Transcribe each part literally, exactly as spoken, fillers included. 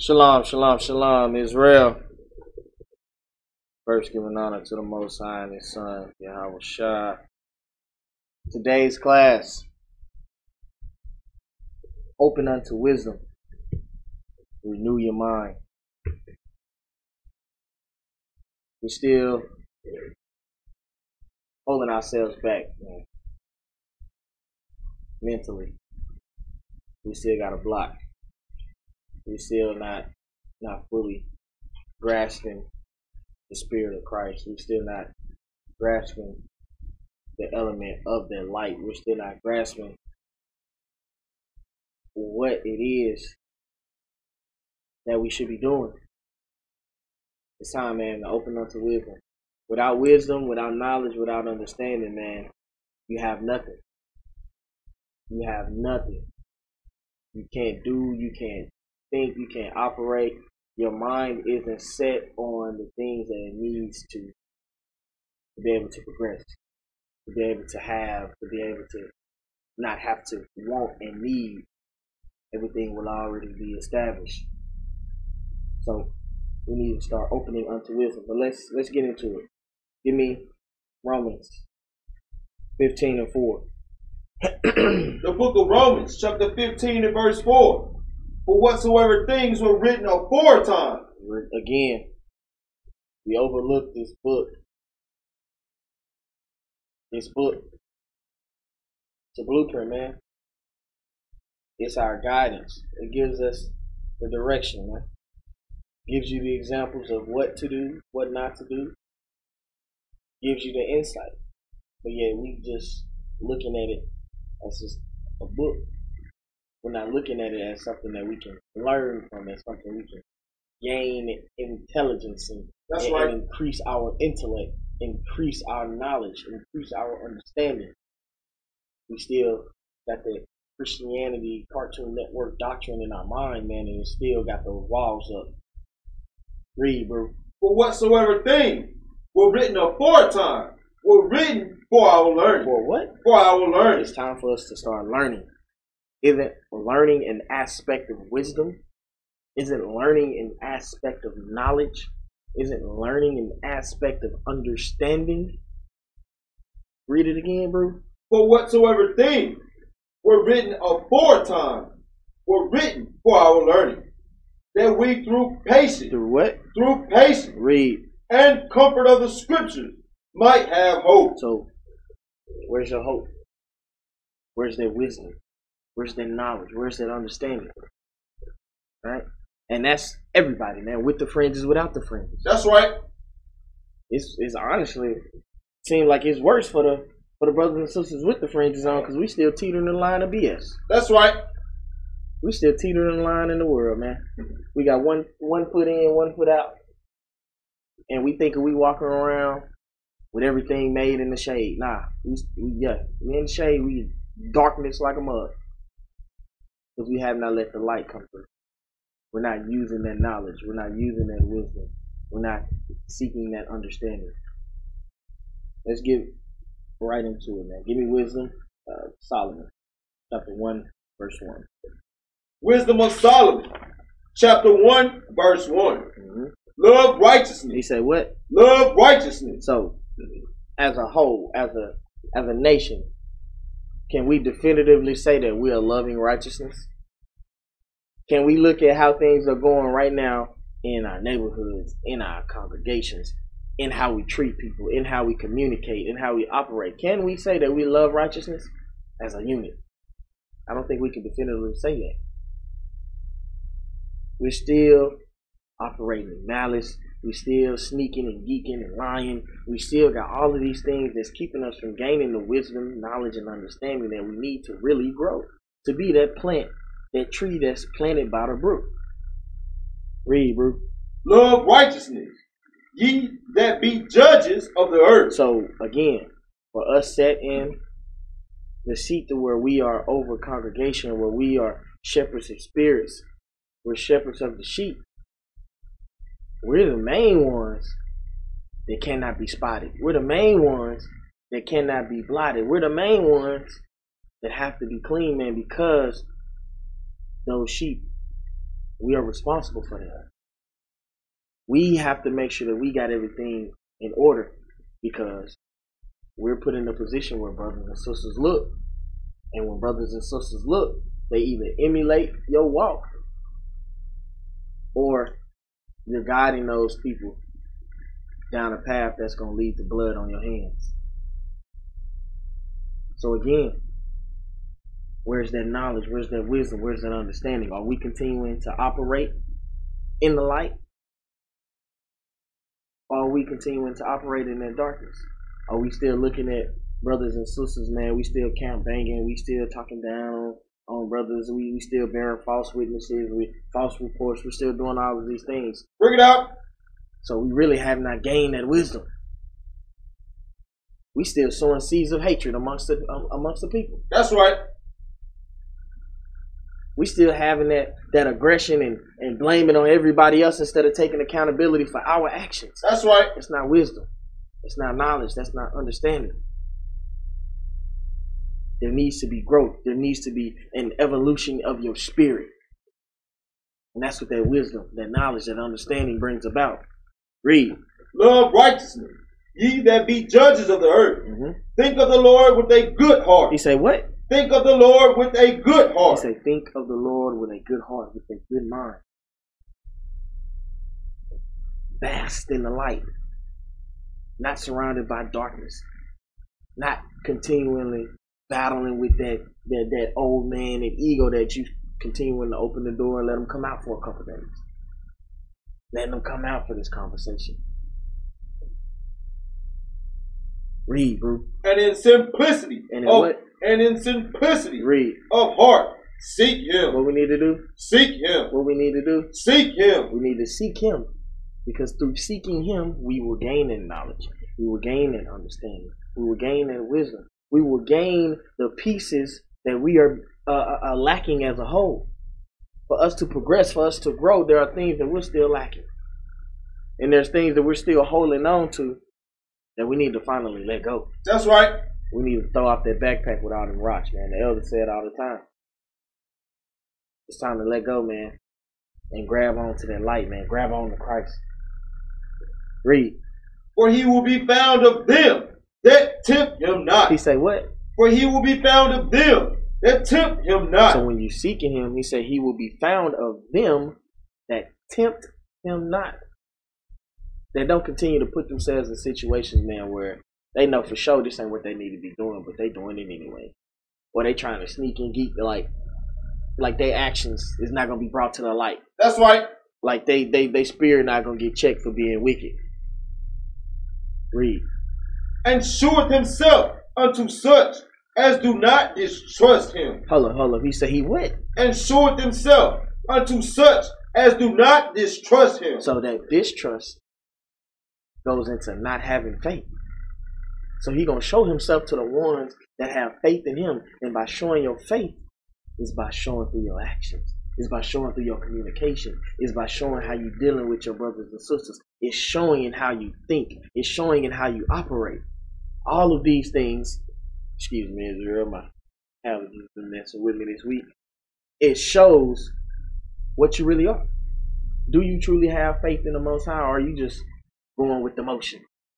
Shalom, shalom, shalom, Israel. First, giving honor to the Most High and His Son, Yahweh Shah. Today's class, open unto wisdom, renew your mind. We're still holding ourselves back, man. Mentally. We still got a block. We still not not fully grasping the spirit of Christ. We're still not grasping the element of that light. We're still not grasping what it is that we should be doing. It's time, man, to open up to wisdom. Without wisdom, without knowledge, without understanding, man, you have nothing. You have nothing. You can't do, you can't think, you can't operate. Your mind isn't set on the things that it needs to to be able to progress, to be able to have, to be able to not have to want and need. Everything will already be established. So we need to start opening unto wisdom. But let's let's get into it. Give me Romans fifteen and four. The book of Romans, chapter fifteen and verse four. For whatsoever things were written aforetime. Again, we overlooked this book. This book. It's a blueprint, man. It's our guidance. It gives us the direction, man. Gives you the examples of what to do, what not to do. Gives you the insight. But yeah, we just looking at it as just a book. We're not looking at it as something that we can learn from, as something we can gain intelligence and, That's and, right. and increase our intellect, increase our knowledge, increase our understanding. We still got the Christianity Cartoon Network doctrine in our mind, man, and it still got those walls up. Read, bro. For whatsoever things were written aforetime were written for our learning. For what? For our learning. It's time for us to start learning. Isn't learning an aspect of wisdom? Isn't learning an aspect of knowledge? Isn't learning an aspect of understanding? Read it again, bro. For whatsoever things were written aforetime were written for our learning, that we through patience, Through what? through patience Read. and comfort of the scriptures might have hope. So, where's your hope? Where's their wisdom? Where's their knowledge? Where's that understanding? Right? And that's everybody, man. With the fringes, without the fringes. That's right. It's it's honestly seems like it's worse for the for the brothers and sisters with the fringes on, because we still teetering in the line of B S. That's right. We still teetering in the line in the world, man. We got one one foot in, one foot out, and we think we walking around with everything made in the shade. Nah, we, we yeah, we in the shade. We darkness like a mug. Because we have not let the light come through. We're not using that knowledge. We're not using that wisdom. We're not seeking that understanding. Let's get right into it, man. Give me wisdom. Uh, Solomon, chapter one, verse one. Wisdom of Solomon, chapter one, verse one. Mm-hmm. Love righteousness. He said what? Love righteousness. So, as a whole, as a as a nation, can we definitively say that we are loving righteousness? Can we look at how things are going right now in our neighborhoods, in our congregations, in how we treat people, in how we communicate, in how we operate? Can we say that we love righteousness as a unit? I don't think we can definitively say that. We're still operating in malice. We're still sneaking and geeking and lying. We still got all of these things that's keeping us from gaining the wisdom, knowledge, and understanding that we need to really grow. To be that plant, that tree that's planted by the brook. Read, bro. Love righteousness, ye that be judges of the earth. So, again, for us set in the seat to where we are over congregation, where we are shepherds of spirits, we're shepherds of the sheep. We're the main ones that cannot be spotted. We're the main ones that cannot be blotted. We're the main ones that have to be clean, man, because those sheep We are responsible for that. We have to make sure that we got everything in order, because we're put in a position where brothers and sisters look. And when brothers and sisters look, they either emulate your walk or you're guiding those people down a path that's going to lead to blood on your hands. So again, where's that knowledge? Where's that wisdom? Where's that understanding? Are we continuing to operate in the light? Or are we continuing to operate in that darkness? Are we still looking at brothers and sisters, man? We still camp banging. We still talking down on brothers. We, we still bearing false witnesses, with false reports. We're still doing all of these things. Bring it out. So we really have not gained that wisdom. We still sowing seeds of hatred amongst the um, amongst the people. That's right. We still having that that aggression and, and blaming on everybody else instead of taking accountability for our actions. That's right. It's not wisdom. It's not knowledge. That's not understanding. There needs to be growth. There needs to be an evolution of your spirit. And that's what that wisdom, that knowledge, that understanding brings about. Read. Love righteousness. Ye that be judges of the earth. Mm-hmm. Think of the Lord with a good heart. He say what? Think of the Lord with a good heart. He say think of the Lord with a good heart, with a good mind. Bask in the light. Not surrounded by darkness. Not continually battling with that, that, that old man and ego that you continuing to open the door and let them come out for a couple of days. Letting them come out for this conversation. Read, bro. And in simplicity. And in of, what? And in simplicity. Read. Of heart. Seek him. What we need to do? Seek him. What we need to do? Seek him. We need to seek him. Because through seeking him, we will gain in knowledge. We will gain in understanding. We will gain in wisdom. We will gain the pieces that we are uh, uh, lacking as a whole. For us to progress, for us to grow, there are things that we're still lacking. And there's things that we're still holding on to that we need to finally let go. That's right. We need to throw off that backpack with all them rocks, man. The elder said all the time. It's time to let go, man. And grab on to that light, man. Grab on to Christ. Read. For he will be found of them that tempt him not. He say what? For he will be found of them that tempt him not. So when you seeking him, he said he will be found of them that tempt him not. They don't continue to put themselves in situations, man, where they know for sure this ain't what they need to be doing, but they doing it anyway. Or they trying to sneak and geek, like, like their actions is not gonna be brought to the light. That's right. Like they, they, they spirit not gonna get checked for being wicked. Read. And sheweth himself unto such as do not distrust him. Hold on, hold on. He said he what? And sheweth himself unto such as do not distrust him. So that distrust goes into not having faith. So he gonna show himself to the ones that have faith in him. And by showing your faith is by showing through your actions. It's by showing through your communication. It's by showing how you're dealing with your brothers and sisters. It's showing in how you think. It's showing in how you operate. All of these things, excuse me, Israel, my allergies been messing with me this week. It shows what you really are. Do you truly have faith in the Most High, or are you just going with the motion?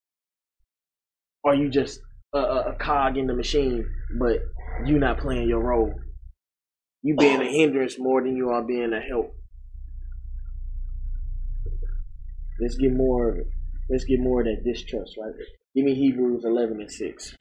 Or are you just a, a, a cog in the machine, but you not playing your role? You being a hindrance more than you are being a help. Let's get more of it. Let's get more of that distrust, right? Give me Hebrews eleven and six.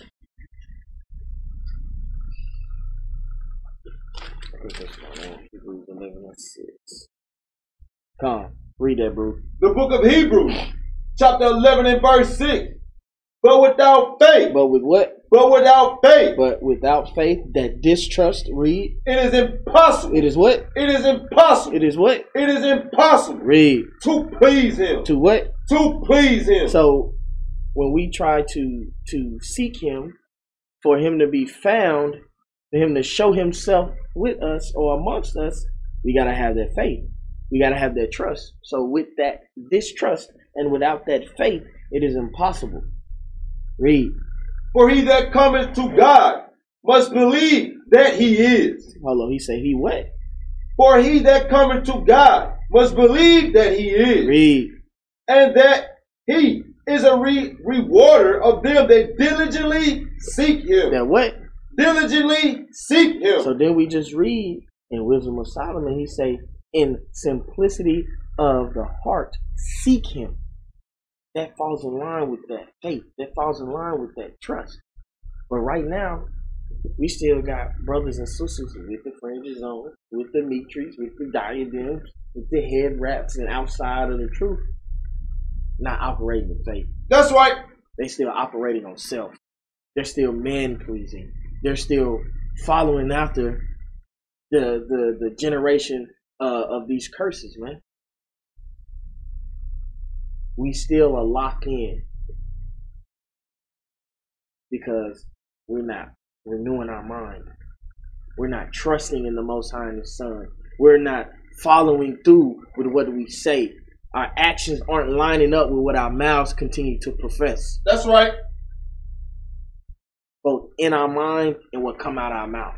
I think that's my name. Hebrews eleven and six. Come on, read that, bro. The book of Hebrews, chapter eleven and verse six. But without faith. But with what? But without faith. But without faith, that distrust, read. It is impossible. It is what? It is impossible. It is what? It is impossible. Read. To please him. To what? To please him. So when we try to to seek him, for him to be found, for him to show himself with us or amongst us, we gotta have that faith. We gotta have that trust. So with that distrust and without that faith, it is impossible. Read. For he that cometh to God must believe that he is. Hold on, he said he what? For he that cometh to God must believe that he is. Read. And that he is a re- rewarder of them that diligently seek him. That what? Diligently seek him. So then we just read in Wisdom of Solomon, he say, in simplicity of the heart, seek him. That falls in line with that faith. That falls in line with that trust. But right now, we still got brothers and sisters with the fringes on, with the mitres, with the diadems, with the head wraps, and outside of the truth, not operating in faith. That's right. They still operating on self. They're still man pleasing. They're still following after the the the generation uh, of these curses, man. We still are locked in because we're not renewing our mind. We're not trusting in the Most High and His Son. We're not following through with what we say. Our actions aren't lining up with what our mouths continue to profess. That's right. Both in our mind and what come out our mouth.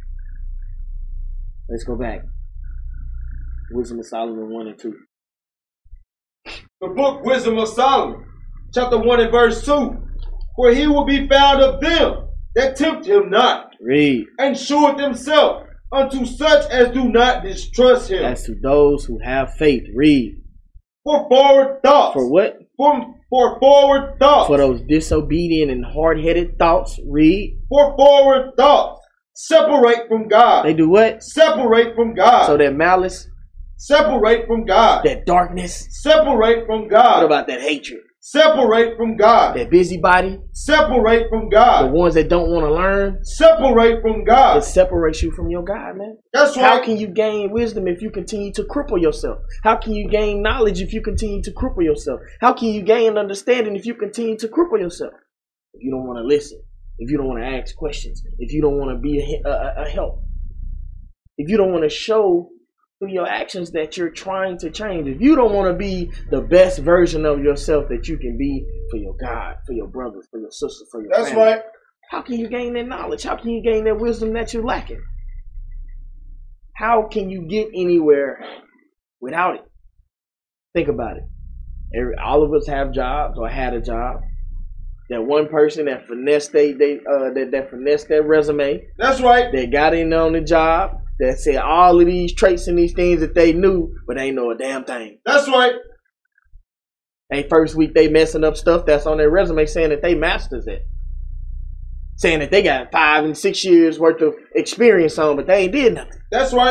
Let's go back. Wisdom of Solomon one and two. The book Wisdom of Solomon, chapter one and verse two. For he will be found of them that tempt him not. Read. And sheweth himself unto such as do not distrust him. As to those who have faith. Read. For forward thoughts. For what? For, for forward thoughts. For those disobedient and hard-headed thoughts. Read. For forward thoughts. Separate from God. They do what? Separate from God. So that malice. Separate from God. That darkness. Separate from God. What about that hatred? Separate from God. That busybody. Separate from God. The ones that don't want to learn. Separate from God. It separates you from your God, man. That's right. How can you gain wisdom if you continue to cripple yourself? How can you gain knowledge if you continue to cripple yourself? How can you gain understanding if you continue to cripple yourself? If you don't want to listen, if you don't want to ask questions, if you don't want to be a, a, a help, if you don't want to show through your actions that you're trying to change, if you don't want to be the best version of yourself that you can be for your God, for your brothers, for your sisters, for your That's family, right. how can you gain that knowledge? How can you gain that wisdom that you're lacking? How can you get anywhere without it? Think about it. Every, all of us have jobs or had a job. That one person that finessed they, they uh that, that finessed their resume. That's right. They got in on the job. That said all of these traits and these things that they knew, but they ain't know a damn thing. That's right. They first week they messing up stuff that's on their resume saying that they masters it. Saying that they got five and six years worth of experience on, but they ain't did nothing. That's right.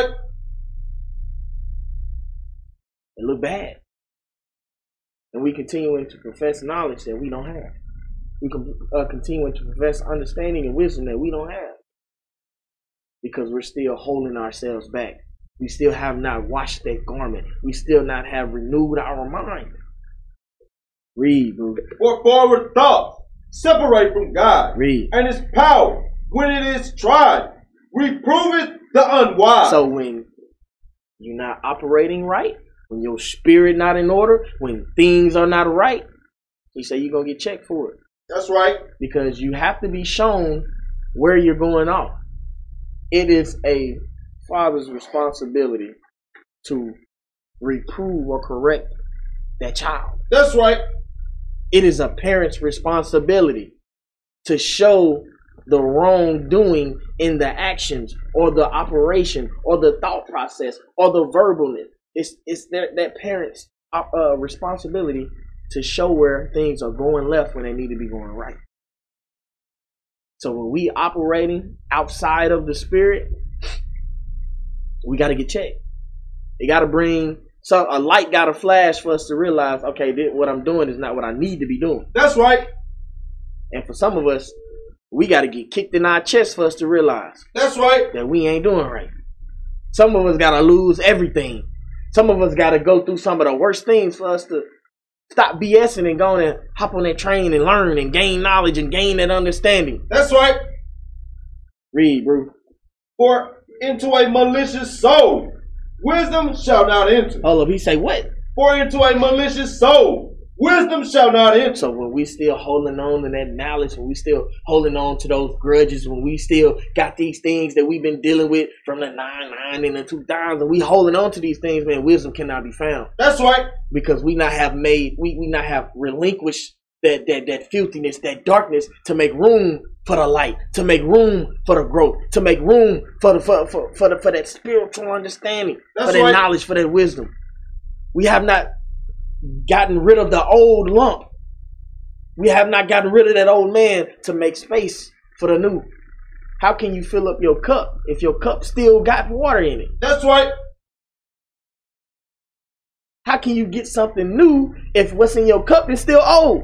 It look bad. And we continuing to profess knowledge that we don't have. We can uh, continuing to profess understanding and wisdom that we don't have. Because we're still holding ourselves back. We still have not washed that garment. We still not have renewed our mind. Read, bro. For forward thoughts. Separate from God. Read. And his power, when it is tried, reproveth the unwise. So when you're not operating right, when your spirit not in order, when things are not right, he say you're going to get checked for it. That's right. Because you have to be shown where you're going off. It is a father's responsibility to reprove or correct that child. That's right. It is a parent's responsibility to show the wrongdoing in the actions or the operation or the thought process or the verbalness. It's it's their, that parent's uh, responsibility to show where things are going left when they need to be going right. So when we operating outside of the spirit, we got to get checked. It got to bring some a light got to flash for us to realize, okay, this, what I'm doing is not what I need to be doing. That's right. And for some of us, we got to get kicked in our chest for us to realize that's right that we ain't doing right. Some of us got to lose everything. Some of us got to go through some of the worst things for us to stop BSing and go and hop on that train and learn and gain knowledge and gain that understanding. That's right. Read, bro. For into a malicious soul, wisdom shall not enter. Hold up, he say what? For into a malicious soul, wisdom shall not enter. So when we still holding on to that knowledge, when we still holding on to those grudges, when we still got these things that we've been dealing with from the nine nine and the two thousand, we holding on to these things, man, wisdom cannot be found. That's right. Because we not have made, we, we not have relinquished that, that, that filthiness, that darkness to make room for the light, to make room for the growth, to make room for the for for, for, the, for that spiritual understanding, That's for that right. knowledge, for that wisdom. We have not gotten rid of the old lump. We have not gotten rid of that old man to make space for the new. How can you fill up your cup if your cup still got water in it? That's right. How can you get something new if what's in your cup is still old?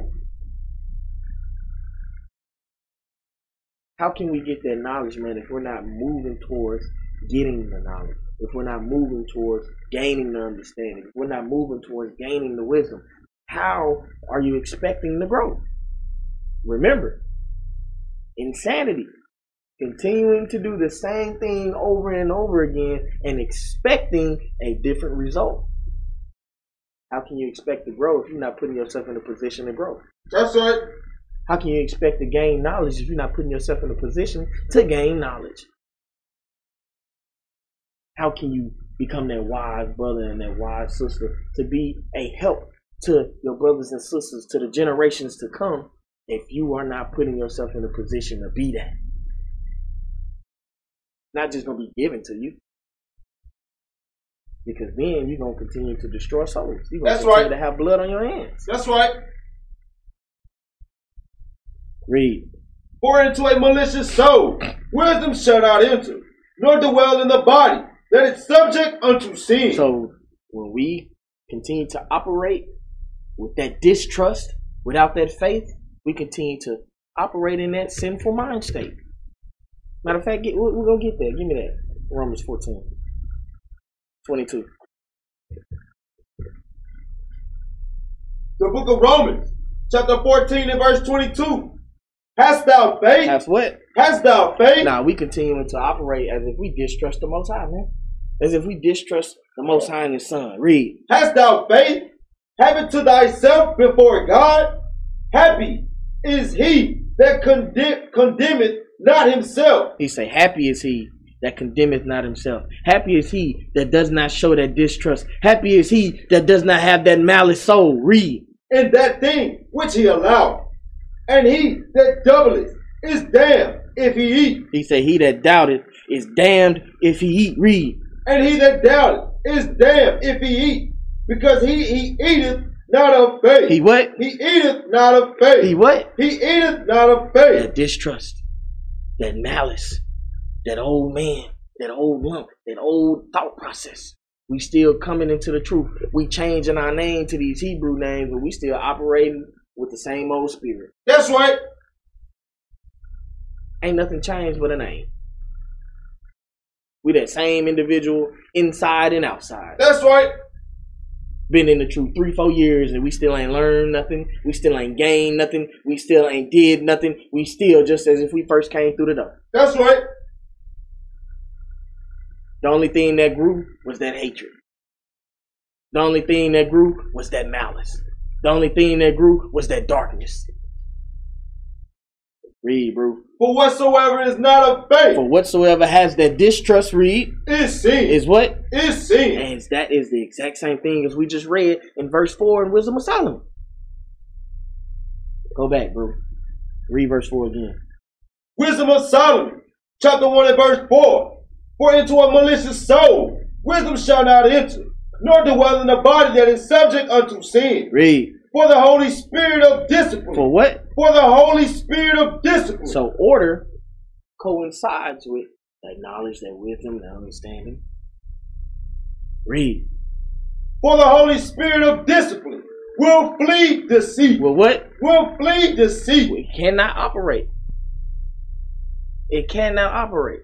How can we get that knowledge, man, if we're not moving towards getting the knowledge? If we're not moving towards gaining the understanding? If we're not moving towards gaining the wisdom? How are you expecting to grow? Remember, insanity. Continuing to do the same thing over and over again and expecting a different result. How can you expect to grow if you're not putting yourself in a position to grow? That's right. How can you expect to gain knowledge if you're not putting yourself in a position to gain knowledge? How can you become that wise brother and that wise sister to be a help to your brothers and sisters, to the generations to come, if you are not putting yourself in a position to be that? Not just going to be given to you. Because then you're going to continue to destroy souls. You're going to That's continue right. to have blood on your hands. That's right. Read. For into a malicious soul wisdom shall not enter, nor dwell in the body, that it's subject unto sin. So when we continue to operate with that distrust, without that faith, we continue to operate in that sinful mind state. Matter of fact, get, we're, we're going to get there. Give me that. Romans fourteen. twenty-two. The book of Romans, chapter fourteen and verse twenty-two. Hast thou faith? That's what? Hast thou faith? Now we continuing to operate as if we distrust the Most High, man. As if we distrust the Most High and His Son. Read. Hast thou faith? Have it to thyself before God. Happy is he that condemn, condemneth not himself. He say, happy is he that condemneth not himself. Happy is he that does not show that distrust. Happy is he that does not have that malice soul. Read. In that thing which he allowed. And he that doubleth is damned if he eat. He said, he that doubted is damned if he eat. Read. And he that doubteth is damned if he eat. Because he, he eateth not of faith. He what? He eateth not of faith. He what? He eateth not of faith. That distrust, that malice, that old man, that old lump, that old thought process. We still coming into the truth. We changing our name to these Hebrew names, but we still operating with the same old spirit. That's right. Ain't nothing changed but a name. We that same individual inside and outside. That's right. Been in the truth three, four years and we still ain't learned nothing. We still ain't gained nothing. We still ain't did nothing. We still just as if we first came through the door. That's right. The only thing that grew was that hatred. The only thing that grew was that malice. The only thing that grew was that darkness. Read, bro. For whatsoever is not of faith For whatsoever has that distrust, read, is sin. is what? Is sin. And that is the exact same thing as we just read in verse four in Wisdom of Solomon. Go back, bro. Read verse four again. Wisdom of Solomon, chapter one and verse four. For into a malicious soul wisdom shall not enter, nor dwell in the body that is subject unto sin. Read. For the Holy Spirit of discipline. For what? For the Holy Spirit of discipline. So order coincides with that knowledge, that wisdom, that understanding. Read. For the Holy Spirit of discipline will flee deceit. Well, what? Will flee deceit. It cannot operate. It cannot operate.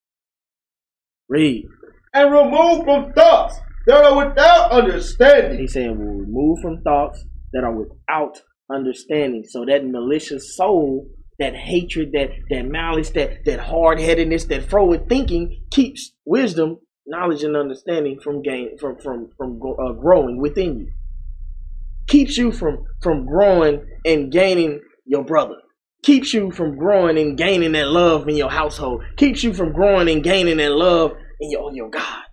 Read. And remove from thoughts that are without understanding. He's saying we'll remove from thoughts that are without understanding. So that malicious soul, that hatred, that that malice, that that hard-headedness, that forward thinking keeps wisdom, knowledge, and understanding from gain from from from uh, growing within you. keeps you from, from growing and gaining your brother, keeps you from growing and gaining that love in your household, keeps you from growing and gaining that love in your, your God.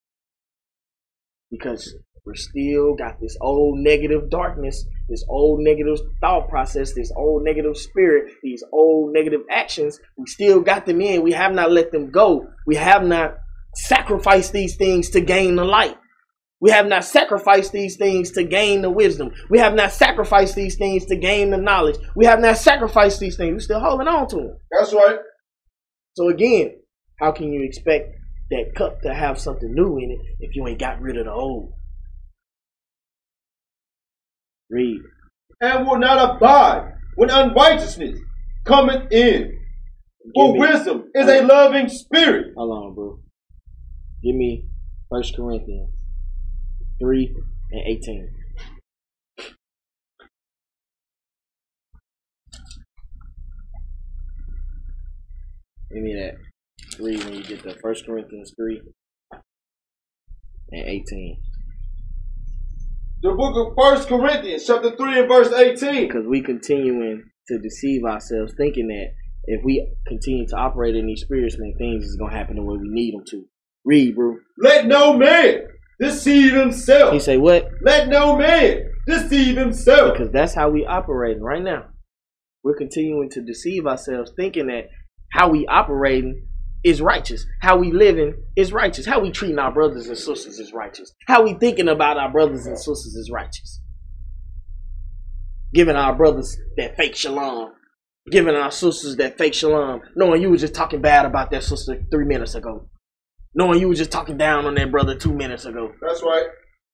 Because we're still got this old negative darkness, this old negative thought process, this old negative spirit, these old negative actions. We still got them in. We have not let them go. We have not sacrificed these things to gain the light. We have not sacrificed these things to gain the wisdom. We have not sacrificed these things to gain the knowledge. We have not sacrificed these things. We're still holding on to them. That's right. So again, how can you expect that cup to have something new in it if you ain't got rid of the old? Read. And will not abide when unrighteousness cometh in. For me, wisdom is a loving spirit. Hold on, bro. Give me First Corinthians three and eighteen. Give me that. Three when you get the First Corinthians three and eighteen. The book of First Corinthians, chapter three and verse eighteen. Because we continuing to deceive ourselves, thinking that if we continue to operate in these spirits, man, things is gonna happen the way we need them to. Read, bro. Let no man deceive himself. He say what? Let no man deceive himself. Because that's how we operating right now. We're continuing to deceive ourselves, thinking that how we operating is righteous. How we living is righteous. How we treating our brothers and sisters is righteous. How we thinking about our brothers and sisters is righteous. Giving our brothers that fake shalom. Giving our sisters that fake shalom. Knowing you was just talking bad about that sister three minutes ago. Knowing you was just talking down on that brother two minutes ago. That's right.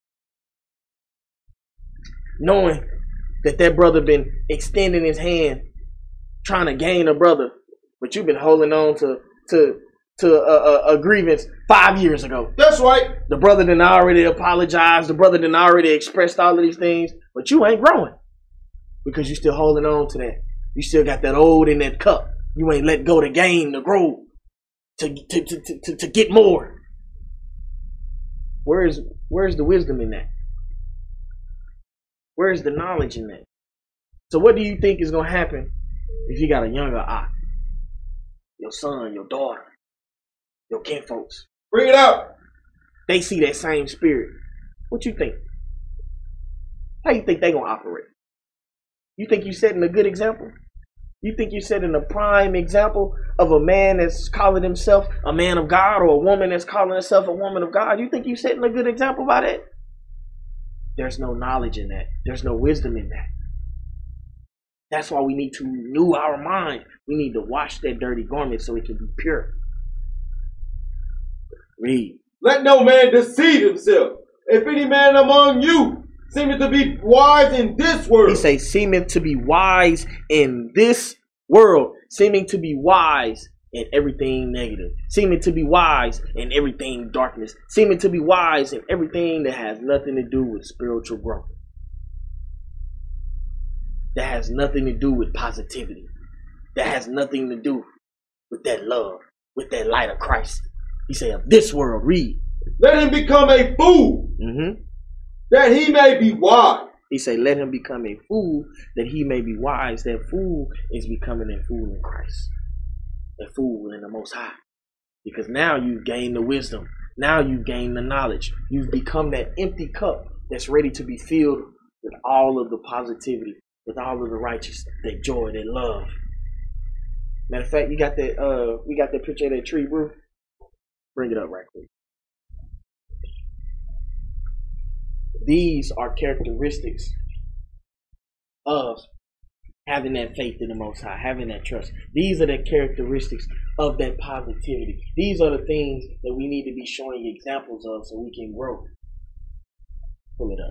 Knowing that that brother been extending his hand, trying to gain a brother, but you've been holding on to to to a, a, a grievance five years ago. That's right. The brother done already apologized. The brother done already expressed all of these things, but you ain't growing because you still holding on to that. You still got that old in that cup. You ain't let go to gain, to grow, to to to to, to get more. Where's where's the wisdom in that? Where's the knowledge in that? So what do you think is gonna happen if you got a younger eye? Your son, your daughter, your kinfolks. Bring it out. They see that same spirit. What you think? How you think they gonna operate? You think you setting a good example? You think you're setting a prime example of a man that's calling himself a man of God, or a woman that's calling herself a woman of God? You think you're setting a good example by that? There's no knowledge in that. There's no wisdom in that. That's why we need to renew our mind. We need to wash that dirty garment so it can be pure. Read. Let no man deceive himself. If any man among you seemeth to be wise in this world. He say, seeming to be wise in this world. Seeming to be wise in everything negative. Seeming to be wise in everything darkness. Seeming to be wise in everything that has nothing to do with spiritual growth. That has nothing to do with positivity. That has nothing to do with that love, with that light of Christ. He said, of this world, read. Let him become a fool, mm-hmm. that he may be wise. He said, let him become a fool, that he may be wise. That fool is becoming a fool in Christ. A fool in the Most High. Because now you've gained the wisdom. Now you've gained the knowledge. You've become that empty cup that's ready to be filled with all of the positivity, with all of the righteousness, that joy, that love. Matter of fact, you got that. Uh, we got that picture of that tree, bro. Bring it up right quick. These are characteristics of having that faith in the Most High, having that trust. These are the characteristics of that positivity. These are the things that we need to be showing examples of so we can grow. Pull it up.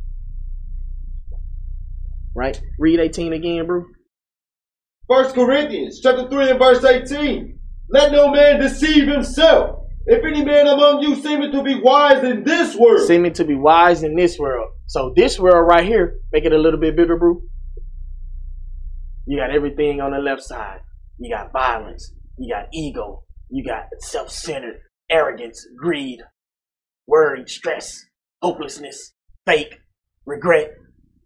Right? Read eighteen again, bro. First Corinthians chapter three and verse eighteen. Let no man deceive himself. If any man among you seemeth to be wise in this world. Seeming to be wise in this world. So this world right here, make it a little bit bigger, bro. You got everything on the left side. You got violence. You got ego. You got self-centered, arrogance, greed, worry, stress, hopelessness, fake, regret,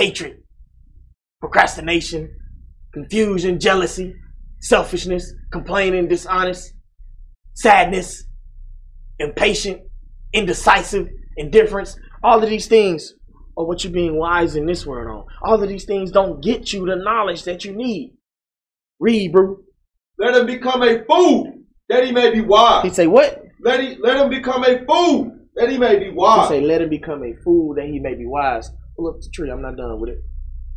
hatred, procrastination, confusion, jealousy, selfishness, complaining, dishonest, sadness, impatient, indecisive, indifference. All of these things are what you're being wise in this world on. All of these things don't get you the knowledge that you need. Read, bro. Let him become a fool that he may be wise. He say what? Let, he, let him become a fool that he may be wise. He say let him become a fool that he may be wise. Pull up the tree. I'm not done with it.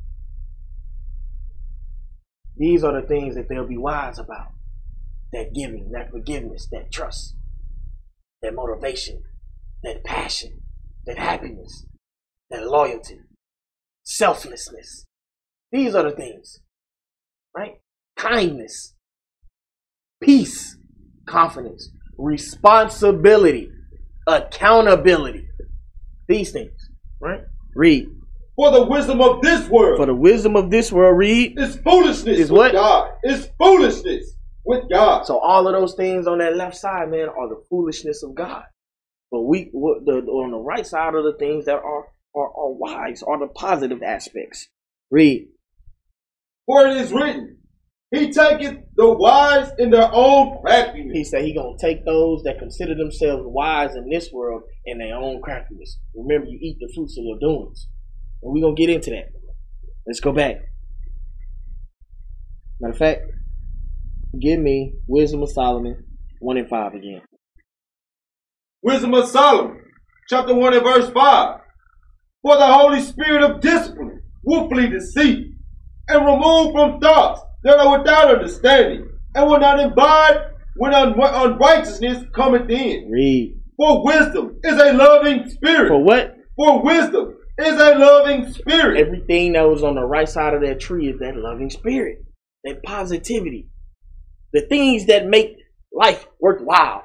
These are the things that they'll be wise about. That giving, that forgiveness, that trust, that motivation, that passion, that happiness, that loyalty, selflessness. These are the things, right? Kindness, peace, confidence, responsibility, accountability. These things, right? Read. For the wisdom of this world. For the wisdom of this world, read. Is foolishness is with what? God. It's foolishness with God. So all of those things on that left side, man, are the foolishness of God. But we, the, on the right side are the things that are, are, are wise, are the positive aspects. Read. For it is written, he taketh the wise in their own craftiness. He said he gonna take those that consider themselves wise in this world in their own craftiness. Remember, you eat the fruits of your doings. And we're going to get into that. Let's go back. Matter of fact, give me Wisdom of Solomon one and five again. Wisdom of Solomon, chapter one and verse five. For the Holy Spirit of discipline will flee deceit, and remove from thoughts that are without understanding, and will not abide when un- unrighteousness cometh in. Read. For wisdom is a loving spirit. For what? For wisdom is a loving spirit. Everything that was on the right side of that tree is that loving spirit, that positivity, the things that make life worthwhile.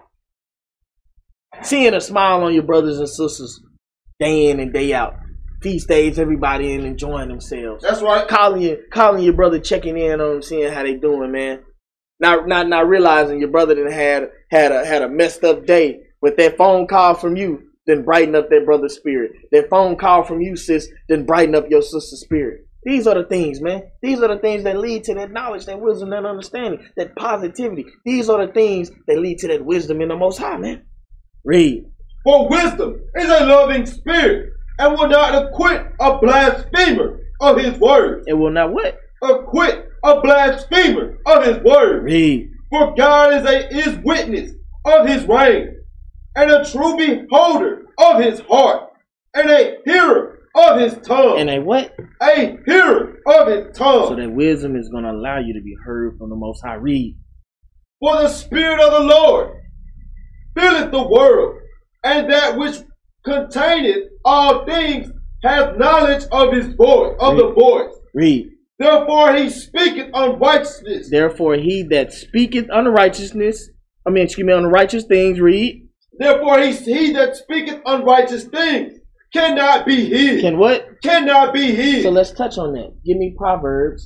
Seeing a smile on your brothers and sisters day in and day out. Feast days, everybody in enjoying themselves. That's right. Calling you, calling your brother, checking in on them, seeing how they doing, man. Not, not, not realizing your brother done had had a had a messed up day, with that phone call from you then brighten up that brother's spirit. That phone call from you, sis, then brighten up your sister's spirit. These are the things, man. These are the things that lead to that knowledge, that wisdom, that understanding, that positivity. These are the things that lead to that wisdom in the Most High, man. Read. For wisdom is a loving spirit, and will not acquit a blasphemer of his word. It will not what? Acquit a blasphemer of his word. Read. For God is a is witness of his reign, and a true beholder of his heart, and a hearer of his tongue. And a what? A hearer of his tongue. So that wisdom is going to allow you to be heard from the Most High. Read. For the Spirit of the Lord filleth the world, and that which containeth all things hath knowledge of his voice, of Read. the voice. Read. Therefore he speaketh unrighteousness. Therefore he that speaketh unrighteousness, I mean, excuse me, unrighteous things, read. Therefore he, he that speaketh unrighteous things cannot be hid. Can what? Cannot be hid. So let's touch on that. Give me Proverbs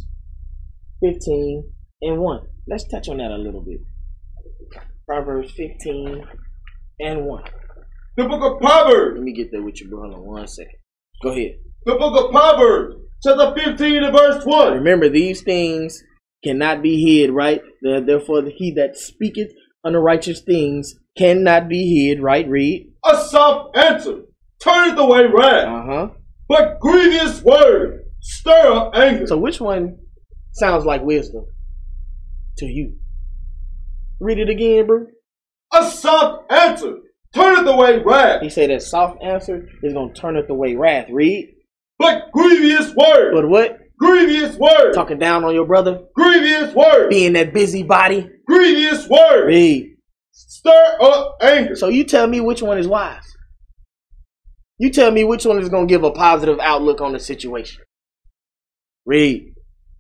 fifteen and one. Let's touch on that a little bit. Proverbs fifteen and one. The book of Proverbs. Let me get there with you, bro. Hold on one second. Go ahead. The book of Proverbs, chapter fifteen and verse one. Remember, these things cannot be hid, right? Therefore, he that speaketh unrighteous things cannot be hid, right? Read. A soft answer turneth away wrath, Uh-huh. but grievous word stir up anger. So which one sounds like wisdom to you? Read it again, bro. A soft answer turneth away wrath, He said that soft answer is going to turneth away wrath. Read. but grievous word. But what? Grievous word. Talking down on your brother? Grievous word. Being that busybody? Grievous word. Read. Stir up anger. So you tell me which one is wise. You tell me which one is going to give a positive outlook on the situation. Read.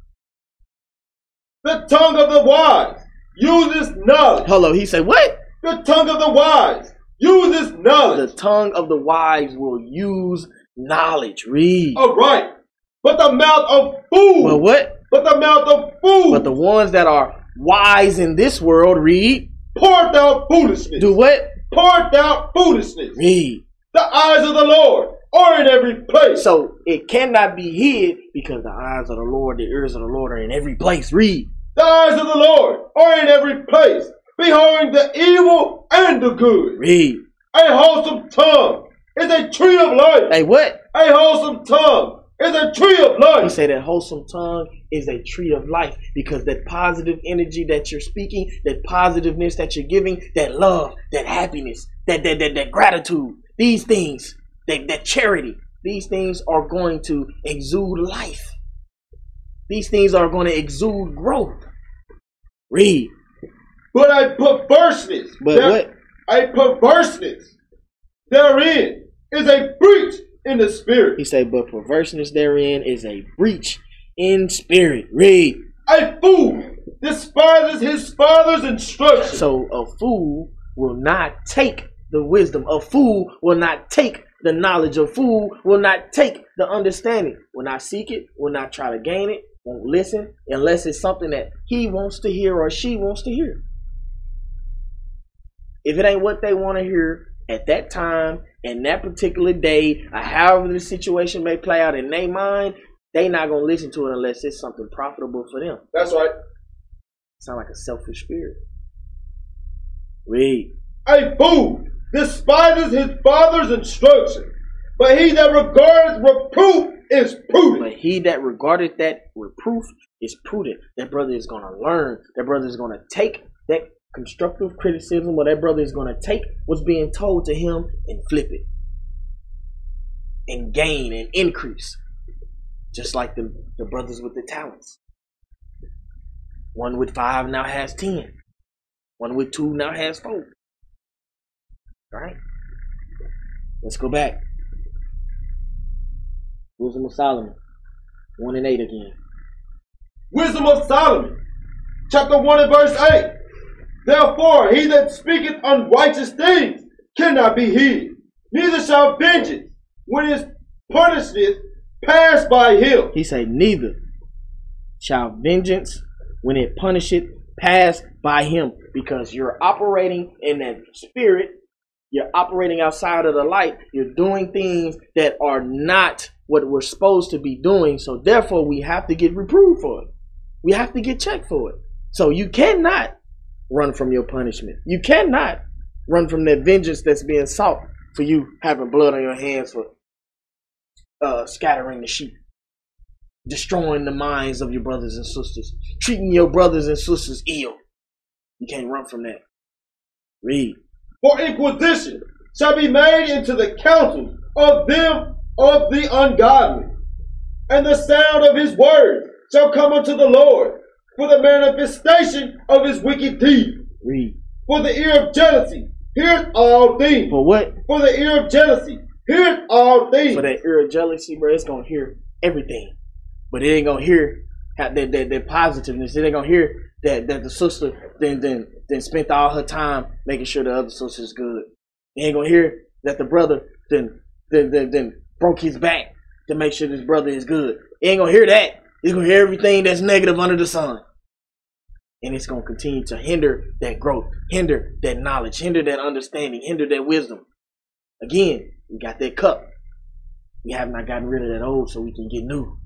The tongue of the wise uses knowledge. Hello, he said what? The tongue of the wise uses The knowledge. tongue of the wise will use knowledge. Read. All right. But the mouth of fools. Well, what? But the mouth of fools. But the ones that are wise in this world, read. Poureth out foolishness. Do what? Poureth out foolishness. Read. The eyes of the Lord are in every place. So it cannot be hid because the eyes of the Lord, the ears of the Lord are in every place. Read. The eyes of the Lord are in every place, beholding the evil and the good. Read. A wholesome tongue is a tree of life. Hey, what? A wholesome tongue is a tree of life. He said that wholesome tongue is a tree of life because that positive energy that you're speaking, that positiveness that you're giving, that love, that happiness, that that that, that gratitude, these things, that, that charity, these things are going to exude life. These things are going to exude growth. Read. But a perverseness. But there, what? A perverseness therein is a breach in the spirit. He said, but perverseness therein is a breach in spirit. Read. A fool despises his father's instruction. So a fool will not take the wisdom. A fool will not take the knowledge. A fool will not take the understanding. Will not seek it. Will not try to gain it. Won't listen unless it's something that he wants to hear or she wants to hear. If it ain't what they want to hear at that time, in that particular day, or however the situation may play out in their mind, they not going to listen to it unless it's something profitable for them. That's right. Sound like a selfish spirit. Read. A fool despises his father's instruction, but he that regardeth reproof is prudent. But he that regardeth that reproof is prudent. That brother is going to learn. That brother is going to take that constructive criticism, or that brother is going to take what's being told to him and flip it and gain and increase, just like the, the brothers with the talents. One with five now has ten. One with two now has four. All right, let's go back. Wisdom of Solomon, one and eight again. Wisdom of Solomon, chapter one and verse eight. Therefore, he that speaketh unrighteous things cannot be hid, neither shall vengeance, when his punishment pass by him. He say, neither shall vengeance, when it punisheth, pass by him. Because you're operating in that spirit, you're operating outside of the light, you're doing things that are not what we're supposed to be doing. So therefore, we have to get reproved for it. We have to get checked for it. So you cannot run from your punishment. You cannot run from that vengeance that's being sought for you having blood on your hands for uh, scattering the sheep, destroying the minds of your brothers and sisters, treating your brothers and sisters ill. You can't run from that. Read. For inquisition shall be made into the counsels of them of the ungodly, and the sound of his word shall come unto the Lord, for the manifestation of his wicked deed. Read. For the ear of jealousy heareth all things. For what? For the ear of jealousy heareth all things. For that ear of jealousy, bro, it's going to hear everything. But it ain't going to hear that, that, that positiveness. It ain't going to hear that, that the sister then, then, then spent all her time making sure the other sister is good. It ain't going to hear that the brother then, then, then, then broke his back to make sure this brother is good. It ain't going to hear that. It's going to hear everything that's negative under the sun. And it's going to continue to hinder that growth, hinder that knowledge, hinder that understanding, hinder that wisdom. Again, we got that cup. We have not gotten rid of that old so we can get new.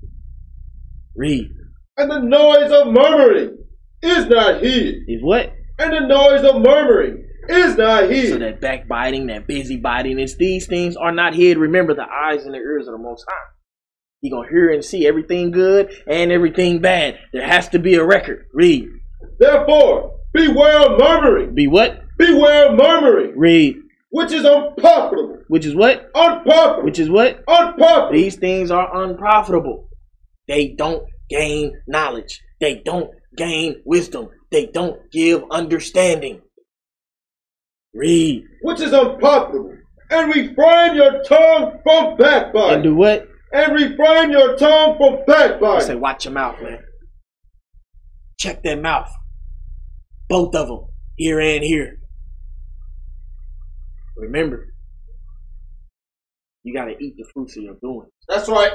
Read. And the noise of murmuring is not hid. Is what? And the noise of murmuring is not hid. So that backbiting, that busybodiness, these things are not hid. Remember, the eyes and the ears of the Most High. You're going to hear and see everything good and everything bad. There has to be a record. Read. Therefore, beware of murmuring. Be what? Beware of murmuring. Read. Which is unprofitable. Which is what? Unprofitable. Which is what? Unprofitable. These things are unprofitable. They don't gain knowledge. They don't gain wisdom. They don't give understanding. Read. Which is unprofitable. And refrain your tongue from backbiting. And do what? And refrain your tongue from backbiting. I say, watch your mouth, man. Check that mouth. Both of them. Here and here. Remember, you got to eat the fruits of your doing. That's right.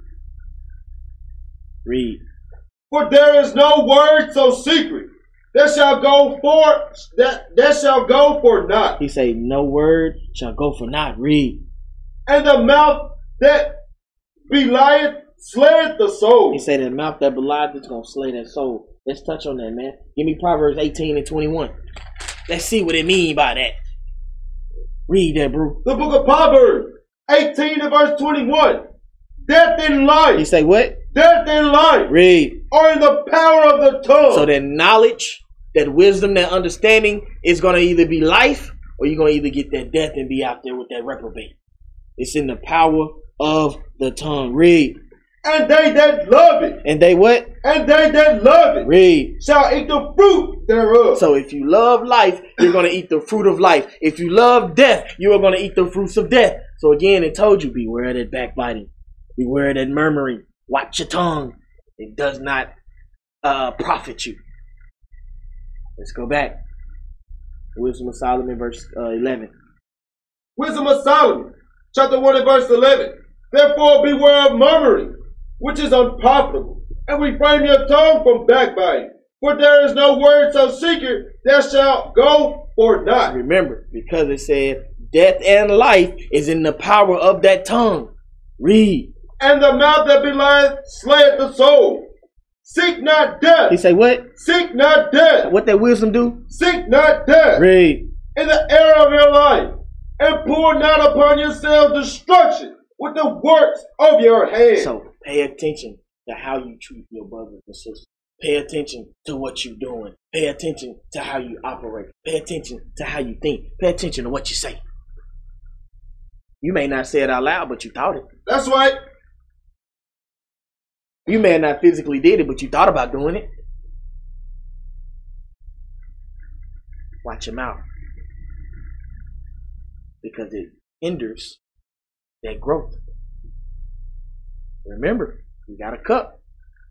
Read. For there is no word so secret that shall go for that that shall go for naught. He say, no word shall go for naught. Read. And the mouth that belieth slayeth the soul. He said the mouth that belieth is going to slay that soul. Let's touch on that, man. Give me Proverbs eighteen and twenty-one. Let's see what it mean by that. Read that, bro. The book of Proverbs, eighteen and verse twenty-one. Death and life. He say what? Death and life. Read. Are in the power of the tongue. So that knowledge, that wisdom, that understanding is going to either be life or you're going to either get that death and be out there with that reprobate. It's in the power of the tongue. Read. And they that love it. And they what? And they that love it. Read. Shall eat the fruit thereof. So if you love life, you're going to eat the fruit of life. If you love death, you are going to eat the fruits of death. So again, it told you, beware of that backbiting. Beware of that murmuring. Watch your tongue. It does not uh, profit you. Let's go back. Wisdom of Solomon, verse uh, eleven. Wisdom of Solomon, chapter one and verse eleven. Therefore beware of murmuring, which is unprofitable, and refrain your tongue from backbiting. For there is no word so secret that shall go or not. Remember, because it said death and life is in the power of that tongue. Read. And the mouth that belieth slayeth the soul. Seek not death. He say what? Seek not death. What that wisdom do? Seek not death. Read. In the air of your life, and pour not upon yourselves destruction with the works of your hands. So pay attention to how you treat your brothers and sisters. Pay attention to what you're doing. Pay attention to how you operate. Pay attention to how you think. Pay attention to what you say. You may not say it out loud, but you thought it. That's right. You may have not physically did it, but you thought about doing it. Watch your mouth. Because it hinders that growth. Remember, we got a cup.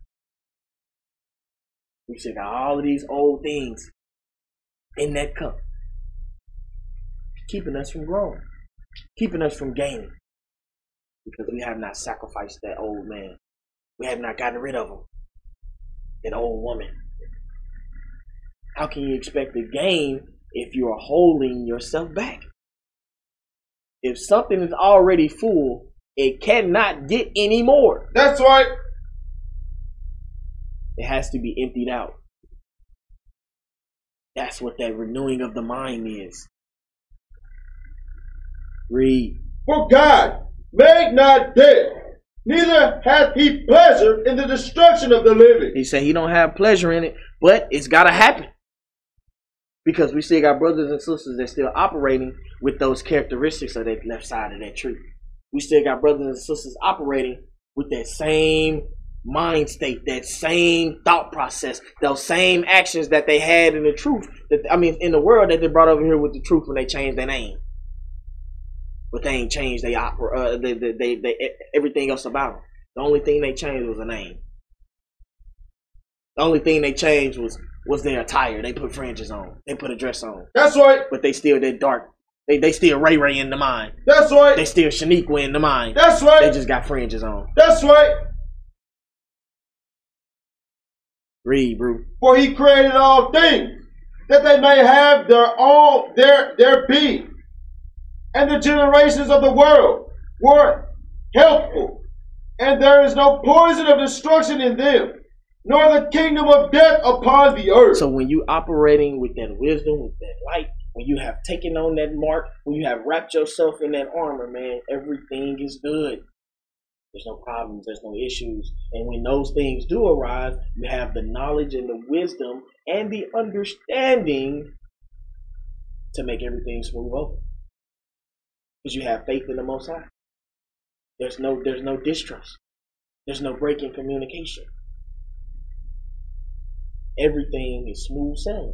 We still got all of these old things in that cup. Keeping us from growing. Keeping us from gaining. Because we have not sacrificed that old man. We have not gotten rid of him. That old woman. How can you expect to gain if you are holding yourself back? If something is already full, it cannot get any more. That's right. It has to be emptied out. That's what that renewing of the mind is. Read. For God made not death, neither hath he pleasure in the destruction of the living. He said he don't have pleasure in it, but it's got to happen. Because we still got brothers and sisters that still operating with those characteristics of that left side of that tree. We still got brothers and sisters operating with that same mind state, that same thought process, those same actions that they had in the truth. That I mean, in the world that they brought over here with the truth when they changed their name. But they ain't changed they opera, uh, they, they, they, they, everything else about them. The only thing they changed was a name. The only thing they changed was was their attire. They put fringes on. They put a dress on. That's right. But they still that dark. They they still Ray Ray in the mind. That's right. They still Shaniqua in the mind. That's right. They just got fringes on. That's right. Read, bro. For he created all things, that they may have their all their their being. And the generations of the world were healthful, and there is no poison of destruction in them, nor the kingdom of death upon the earth. So when you operating with that wisdom, with that light, when you have taken on that mark, when you have wrapped yourself in that armor, man, everything is good. There's no problems, there's no issues. And when those things do arise, you have the knowledge and the wisdom and the understanding to make everything smooth over. Because you have faith in the Most High. There's no, there's no distrust. There's no break in communication. Everything is smooth sailing.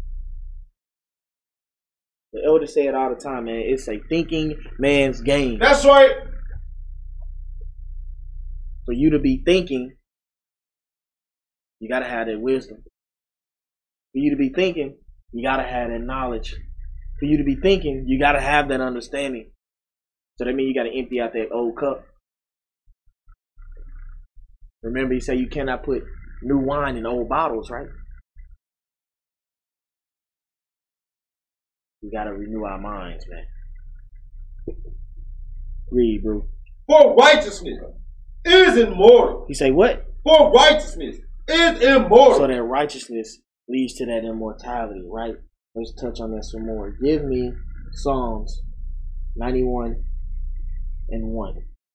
The elders say it all the time, man. It's a thinking man's game. That's right. For you to be thinking, you gotta have that wisdom. For you to be thinking, you gotta have that knowledge. For you to be thinking, you gotta have that understanding. So that means you gotta empty out that old cup. Remember, he said you cannot put new wine in old bottles, right? We gotta renew our minds, man. Read, bro. For righteousness is immortal. You say what? For righteousness is immortal. So that righteousness leads to that immortality, right? Let's touch on that some more. Give me Psalms ninety-one and one.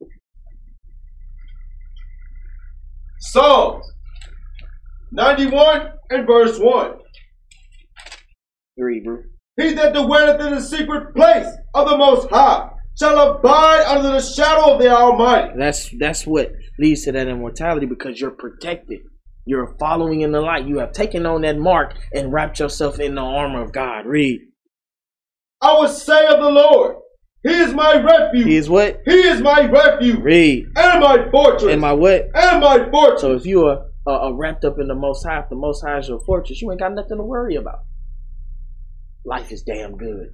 Psalms ninety-one and verse one. Read, bro. He that dwelleth in the secret place of the Most High shall abide under the shadow of the Almighty. That's that's what leads to that immortality, because you're protected. You're following in the light. You have taken on that mark and wrapped yourself in the armor of God. Read. I will say of the Lord, He is my refuge. He is what? He is my refuge. Read. And my fortress. And my what? And my fortress. So if you are uh, uh, wrapped up in the Most High, if the Most High is your fortress, you ain't got nothing to worry about. Life is damn good.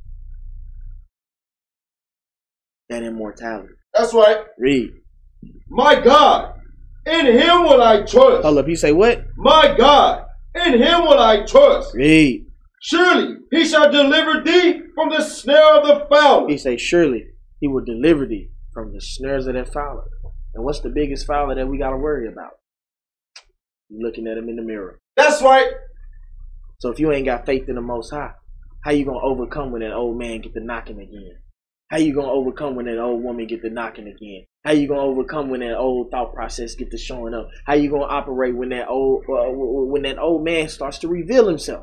That immortality. That's right. Read. My God, in Him will I trust. Hold up, you say what? My God, in Him will I trust. Read. Surely He shall deliver thee from the snare of the fowler. He say, surely He will deliver thee from the snares of that fowler. And what's the biggest fowler that we got to worry about? You're looking at him in the mirror. That's right. So if you ain't got faith in the Most High, how you going to overcome when that old man get to knocking again? How you going to overcome when that old woman get to knocking again? How you going to overcome when that old thought process get to showing up? How you going to operate when that old uh, when that old man starts to reveal himself?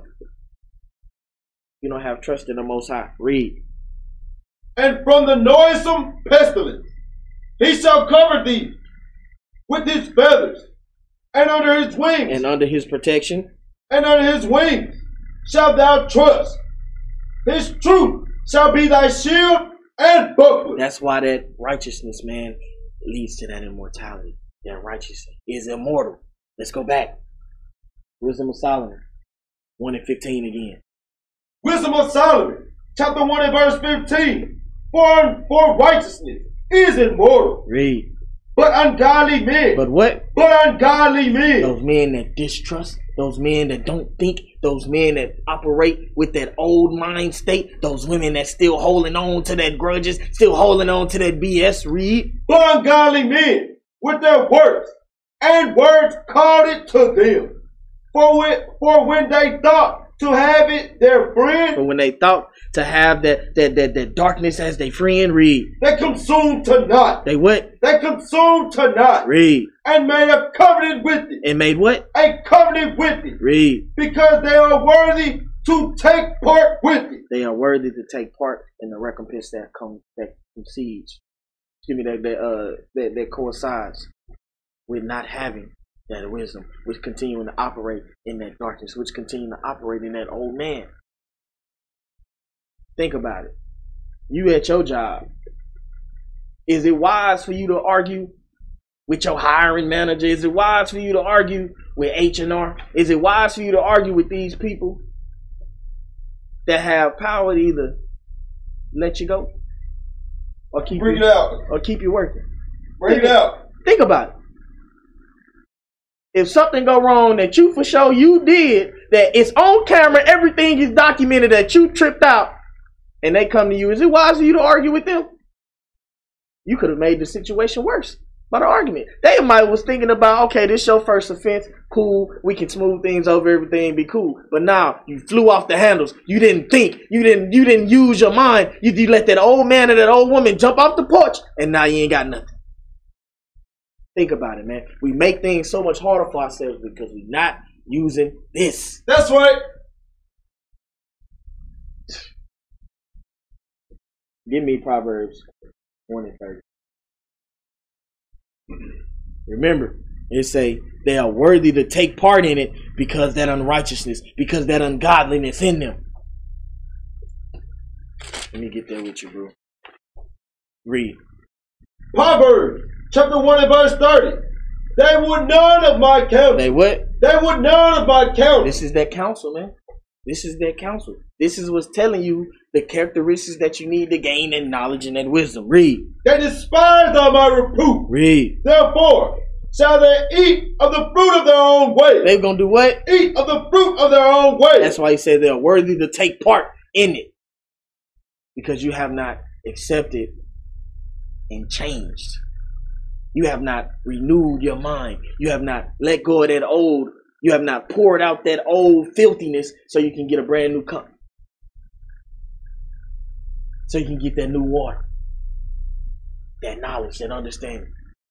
You don't have trust in the Most High. Read. And from the noisome pestilence He shall cover thee with His feathers, and under His wings. And under His protection. And under His wings shalt thou trust. His truth shall be thy shield and buckler. That's why that righteousness, man, leads to that immortality. That righteousness is immortal. Let's go back. Wisdom of Solomon, one and fifteen again. Wisdom of Solomon, chapter one and verse fifteen. For, for righteousness is immortal. Read. But ungodly men. But what? But ungodly men. Those men that distrust, those men that don't think, those men that operate with that old mind state, those women that still holding on to that grudges, still holding on to that B S. Read. But ungodly men with their works, and words called it to them. For when, for when they thought to have it their friend. But when they thought to have that that that, that darkness as their friend. Read. They consumed to naught. They what? They consumed to naught. Read. And made a covenant with it. And made what? A covenant with it. Read. Because they are worthy to take part with it. They are worthy to take part in the recompense that comes that concedes. Excuse me, that that uh that, that coincides with not having that wisdom, which continuing to operate in that darkness, which continue to operate in that old man. Think about it. You at your job. Is it wise for you to argue with your hiring manager? Is it wise for you to argue with H and R? Is it wise for you to argue with these people that have power to either let you go or keep Bring you it out. or keep you working? Bring it out. Think about it. If something go wrong that you for sure you did, that it's on camera, everything is documented that you tripped out, and they come to you, is it wise for you to argue with them? You could have made the situation worse by the argument. They might was thinking about, okay, this your first offense, cool, we can smooth things over, everything be cool. But now you flew off the handles. You didn't think. You didn't. You didn't use your mind. You, you let that old man or that old woman jump off the porch, and now you ain't got nothing. Think about it, man. We make things so much harder for ourselves because we're not using this. That's right. Give me Proverbs one and thirty. Remember, it say they are worthy to take part in it because that unrighteousness, because that ungodliness in them. Let me get there with you, bro. Read. Proverbs chapter one and verse thirty. They would none of my counsel. They what? They would none of my counsel. This is that counsel, man. This is that counsel. This is what's telling you the characteristics that you need to gain that knowledge and that wisdom. Read. They despise all my reproof. Read. Therefore shall they eat of the fruit of their own way. They're going to do what? Eat of the fruit of their own way. That's why he said they are worthy to take part in it. Because you have not accepted and changed. You have not renewed your mind. You have not let go of that old. You have not poured out that old filthiness so you can get a brand new cup. So you can get that new water. That knowledge, that understanding.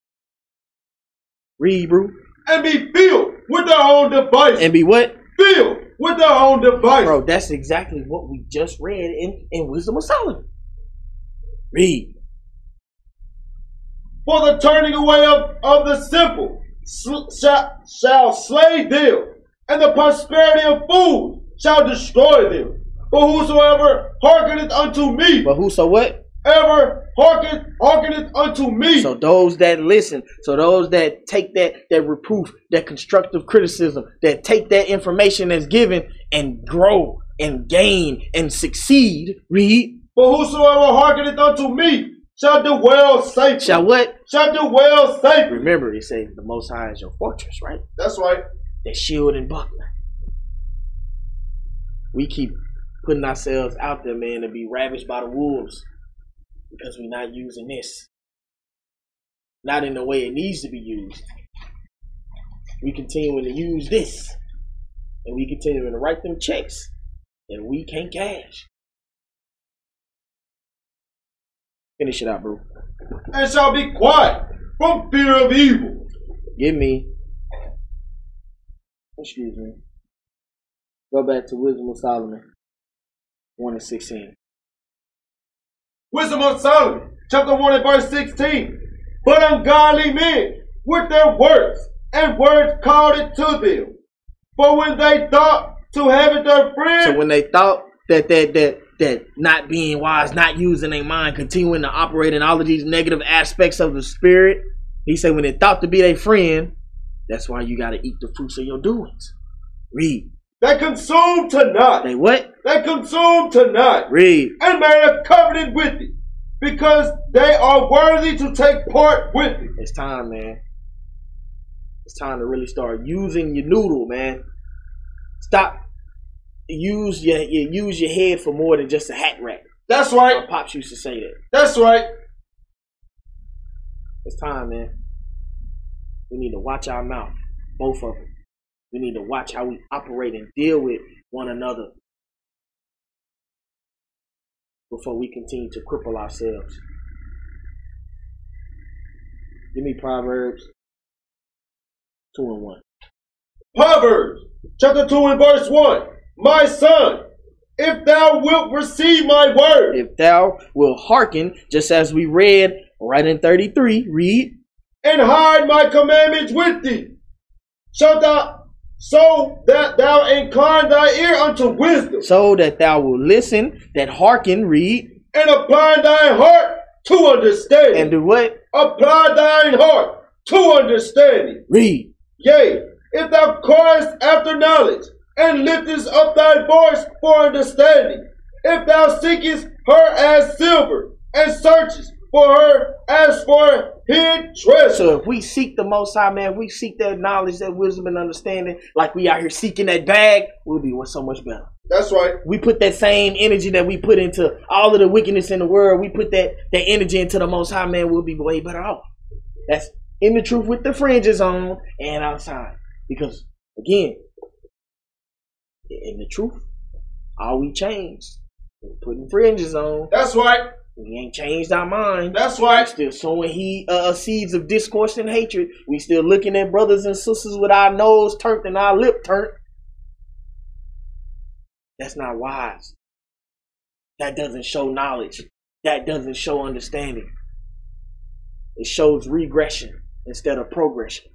Read, bro. And be filled with their own device. And be what? Filled with their own device. Bro, that's exactly what we just read in, in Wisdom of Solomon. Read. For the turning away of, of the simple sl- shall, shall slay them, and the prosperity of fools shall destroy them. But whosoever hearkeneth unto me, But whoso what? ever hearkeneth, hearkeneth unto me. So those that listen, so those that take that, that reproof, that constructive criticism, that take that information that's given and grow and gain and succeed, read. But whosoever hearkeneth unto me shall dwell safely. Shall what? Shall dwell safely. Remember, it says the Most High is your fortress, right? That's right. That shield and buckler. We keep putting ourselves out there, man, to be ravished by the wolves because we're not using this. Not in the way it needs to be used. We continuing to use this. And we continuing to write them checks that we can't cash. Finish it out, bro. And shall be quiet from fear of evil. Give me. Excuse me. Go back to Wisdom of Solomon. one and sixteen. Wisdom of Solomon, chapter one and verse sixteen. But ungodly men with their words, and words called it to them. For when they thought to have it their friend. So when they thought that that that that not being wise, not using their mind, continuing to operate in all of these negative aspects of the spirit, he said when they thought to be their friend, that's why you got to eat the fruits of your doings. Read. They consumed tonight. They what? They consumed tonight. Read. And made a covenant with it, because they are worthy to take part with it. It's time, man. It's time to really start using your noodle, man. Stop. Use your, your use your head for more than just a hat rack. That's right. My pops used to say that. That's right. It's time, man. We need to watch our mouth, both of them. We need to watch how we operate and deal with one another before we continue to cripple ourselves. Give me Proverbs two and one. Proverbs chapter two and verse one. My son, if thou wilt receive my word. If thou wilt hearken, just as we read right in thirty-three, read. And hide my commandments with thee. Shalt thou, so that thou incline thy ear unto wisdom. So that thou wilt listen, that hearken, read. And apply thine heart to understanding. And do what? Apply thine heart to understanding. Read. Yea, if thou criest after knowledge, and liftest up thy voice for understanding, if thou seekest her as silver, and searchest for her as for hid treasure. So if we seek the Most High, man, we seek that knowledge, that wisdom and understanding, like we out here seeking that bag, we'll be so much better. That's right. We put that same energy that we put into all of the wickedness in the world, we put that, that energy into the Most High, man, we'll be way better off. That's in the truth with the fringes on and outside. Because, again, in the truth, all we changed was putting fringes on. That's right. We ain't changed our mind. That's right. We still sowing he uh, seeds of discourse and hatred. We still looking at brothers and sisters with our nose turned and our lip turned. That's not wise. That doesn't show knowledge. That doesn't show understanding. It shows regression instead of progression.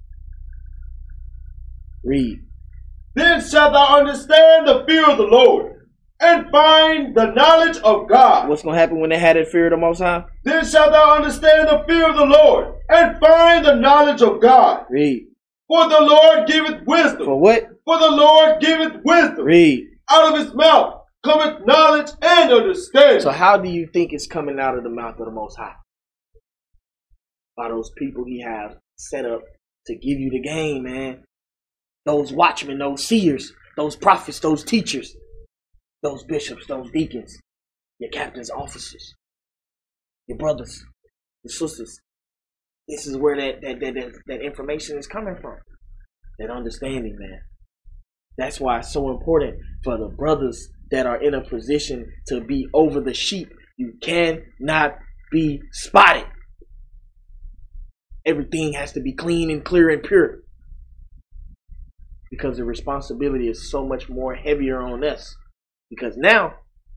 Read. Then shalt thou understand the fear of the Lord, and find the knowledge of God. What's going to happen when they had that fear of the Most High? Then shalt thou understand the fear of the Lord, and find the knowledge of God. Read. For the Lord giveth wisdom. For what? For the Lord giveth wisdom. Read. Out of his mouth cometh knowledge and understanding. So how do you think it's coming out of the mouth of the Most High? By those people he has set up to give you the game, man. Those watchmen, those seers, those prophets, those teachers, those bishops, those deacons, your captains, officers, your brothers, the sisters, this is where that that, that that that information is coming from. That understanding, man. That's why it's so important for the brothers that are in a position to be over the sheep. You cannot be spotted. Everything has to be clean and clear and pure. Because the responsibility is so much more heavier on us. Because now,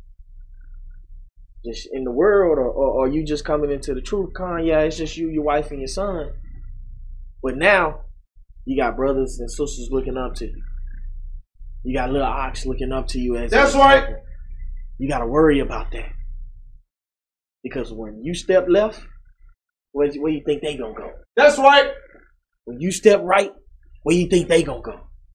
just in the world, or, or, or you just coming into the truth, Con, yeah, it's just you, your wife, and your son. But now, you got brothers and sisters looking up to you. You got little ox looking up to you as that's right. You got to worry about that. Because when you step left, where, where you think they gonna go? That's right. When you step right, where you think they gonna go?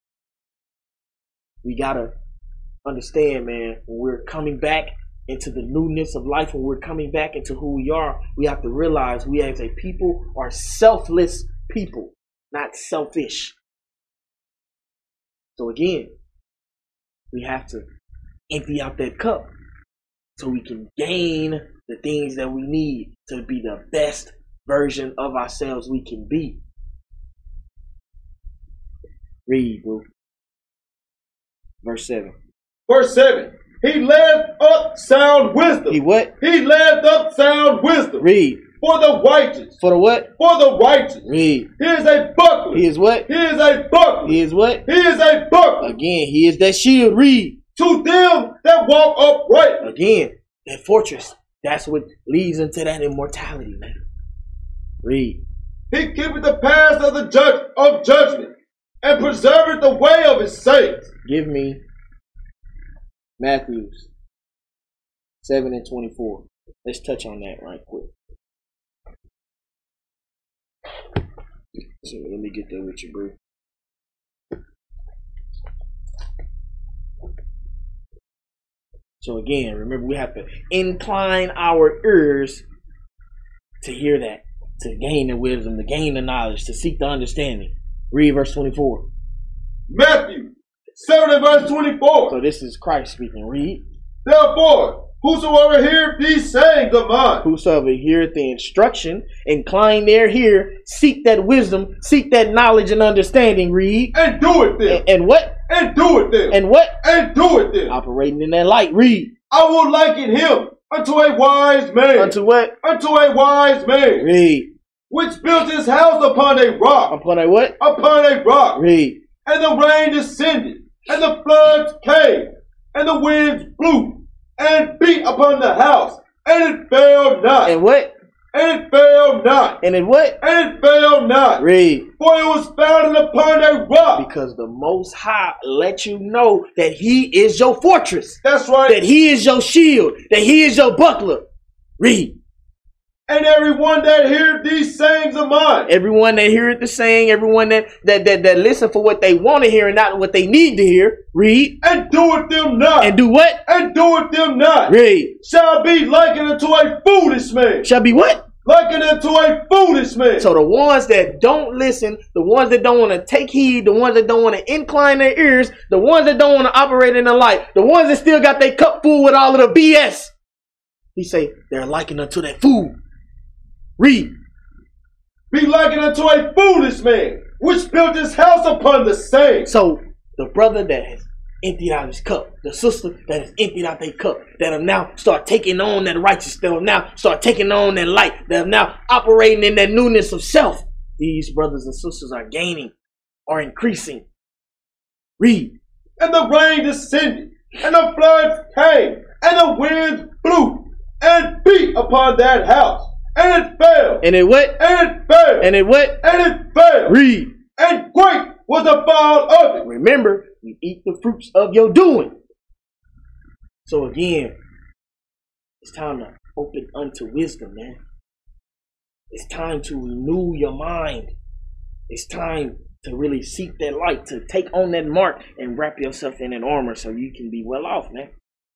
We gotta understand, man, when we're coming back into the newness of life, when we're coming back into who we are, we have to realize we as a people are selfless people, not selfish. So again, we have to empty out that cup so we can gain the things that we need to be the best version of ourselves we can be. Read, bro. Verse seven. Verse seven. He led up sound wisdom. He what? He led up sound wisdom. Read. For the righteous. For the what? For the righteous. Read. He is a buckler. He is what? He is a buckler. He is what? He is a buckler. Again, he is that shield. Read. To them that walk upright. Again, that fortress. That's what leads into that immortality, man. Read. He keepeth the paths of the judge of judgment, and preserveth the way of his saints. Give me Matthew seven and twenty-four. Let's touch on that right quick. So let me get there with you, bro. So again, remember, we have to incline our ears to hear that, to gain the wisdom, to gain the knowledge, to seek the understanding. Read verse twenty-four. Matthew seven and verse twenty-four. So this is Christ speaking. Read. Therefore, whosoever heareth these sayings of mine, whosoever heareth the instruction, incline their ear, seek that wisdom, seek that knowledge and understanding. Read. And do it then. And, and what? And do it then. And what? And do it then. Operating in that light. Read. I will liken him unto a wise man. Unto what? Unto a wise man. Read. Which built his house upon a rock. Upon a what? Upon a rock. Read. And the rain descended, and the floods came, and the winds blew, and beat upon the house, and it fell not. And what? And it fell not. And it what? And it fell not. Read. For it was founded upon a rock. Because the Most High let you know that He is your fortress. That's right. That He is your shield. That He is your buckler. Read. And everyone that heareth these sayings of mine. Everyone that heareth the saying, everyone that, that, that, that listen for what they want to hear and not what they need to hear. Read. And doeth them not. And do what? And doeth them not. Read. Shall be likened unto a foolish man. Shall be what? Likened unto a foolish man. So the ones that don't listen, the ones that don't want to take heed, the ones that don't want to incline their ears, the ones that don't want to operate in the light, the ones that still got their cup full with all of the B S. He say they're likened unto that fool. Read. Be likened unto a foolish man, which built his house upon the sand. So the brother that has emptied out his cup, the sister that has emptied out their cup, that'll now start taking on that righteousness, that'll now start taking on that light, that'll now operating in that newness of self. These brothers and sisters are gaining, are increasing. Read. And the rain descended, and the floods came, and the winds blew, and beat upon that house. And it fell. And it what? And it fell. And it what? And it fell. Read. And great was the fall of it. Remember, you eat the fruits of your doing. So again, it's time to open unto wisdom, man. It's time to renew your mind. It's time to really seek that light, to take on that mark and wrap yourself in an armor so you can be well off, man.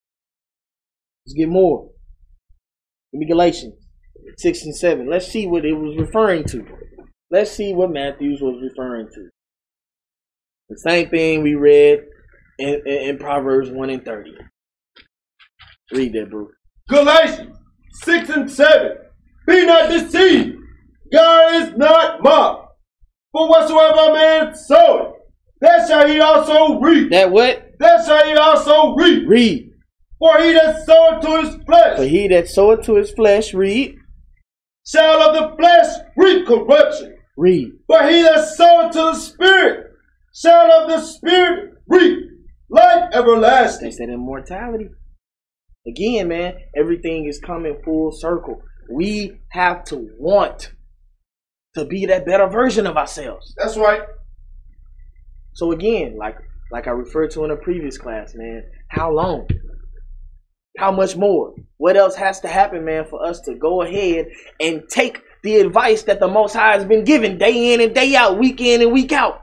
Let's get more. Give me Galatians six and seven. Let's see what it was referring to. Let's see what Matthews was referring to. The same thing we read in, in, in Proverbs one and thirty. Read that, bro. Galatians six and seven. Be not deceived. God is not mocked. For whatsoever a man soweth, that shall he also reap. That what? That shall he also reap. Read. For he that soweth to his flesh. For he that soweth to his flesh, read. Shall of the flesh reap corruption. Read. But he that soweth to the Spirit shall of the Spirit reap life everlasting. They said immortality. Again, man, everything is coming full circle. We have to want to be that better version of ourselves. That's right. So again, like like I referred to in a previous class, man, how long? How much more? What else has to happen, man, for us to go ahead and take the advice that the Most High has been given day in and day out, week in and week out?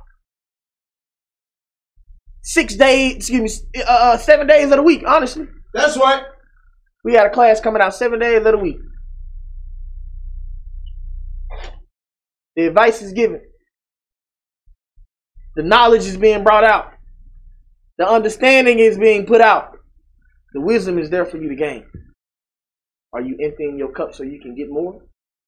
Six days, excuse me, uh, seven days of the week, honestly. That's right. We got a class coming out seven days of the week. The advice is given. The knowledge is being brought out. The understanding is being put out. The wisdom is there for you to gain. Are you emptying your cup so you can get more?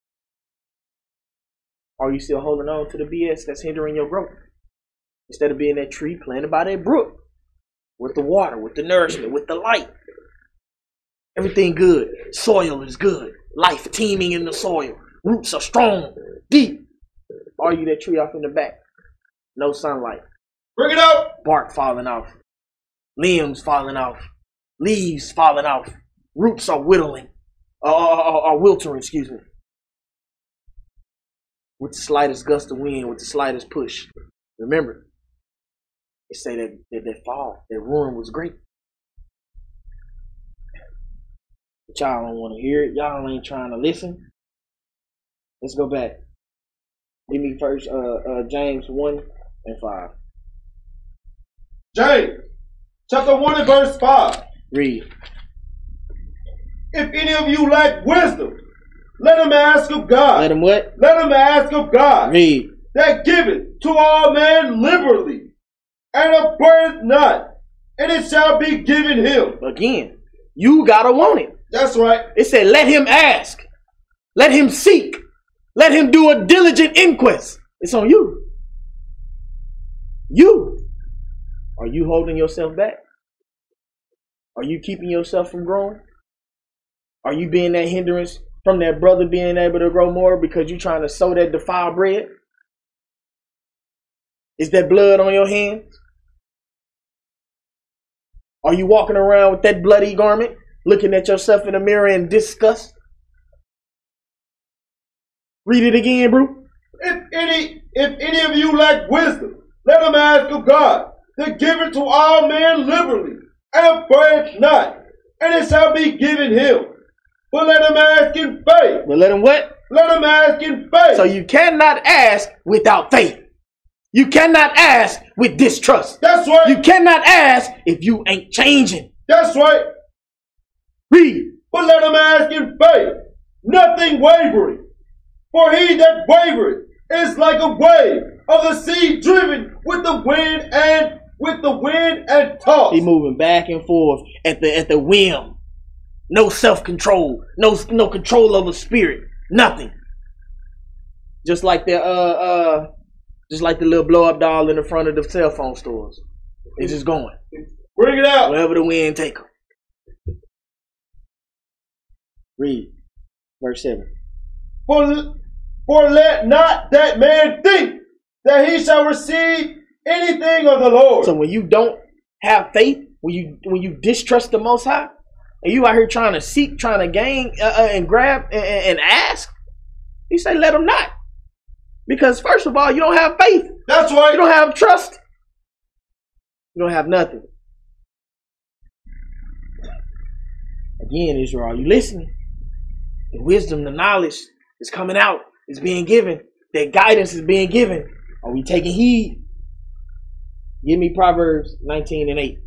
Or are you still holding on to the B S that's hindering your growth? Instead of being that tree planted by that brook, with the water, with the nourishment, with the light. Everything good. Soil is good. Life teeming in the soil. Roots are strong, deep. Or are you that tree off in the back? No sunlight. Bring it out. Bark falling off. Limbs falling off. Leaves falling off. Roots are whittling. Or, or, or wiltering, excuse me. With the slightest gust of wind, with the slightest push. Remember, they say that that, that fall, that ruin was great. But y'all don't want to hear it. Y'all ain't trying to listen. Let's go back. Give me first uh, uh, James one and five. James, chapter one and verse five. Read. If any of you lack wisdom, let him ask of God. Let him what? Let him ask of God. Read. That giveth to all men liberally, and upbraideth not, and it shall be given him. Again, you gotta want it. That's right. It said, let him ask. Let him seek. Let him do a diligent inquest. It's on you. You. Are you holding yourself back? Are you keeping yourself from growing? Are you being that hindrance from that brother being able to grow more because you're trying to sow that defiled bread? Is that blood on your hands? Are you walking around with that bloody garment, looking at yourself in the mirror in disgust? Read it again, bro. If any, if any of you lack wisdom, let him ask of God, that giveth to all men liberally, and upbraideth not, and it shall be given him. But let him ask in faith. But let him what? Let him ask in faith. So you cannot ask without faith. You cannot ask with distrust. That's right. You cannot ask if you ain't changing. That's right. Read. But let him ask in faith, nothing wavering. For he that wavereth is like a wave of the sea driven with the wind and with the wind and tossed. He moving back and forth at the at the whim. No self-control. No no control over spirit. Nothing. Just like the uh uh just like the little blow-up doll in the front of the cell phone stores. It's just going. Bring it out. Wherever the wind take them. Read. Verse seven. For, for let not that man think that he shall receive anything of the Lord. So when you don't have faith, when you when you distrust the Most High, and you out here trying to seek, trying to gain uh, uh, and grab and, and ask, he say let him not. Because first of all, you don't have faith. That's right. You don't have trust. You don't have nothing. Again, Israel, are you listening? The wisdom, the knowledge is coming out. It's being given. That guidance is being given. Are we taking heed? Give me Proverbs nineteen and eight.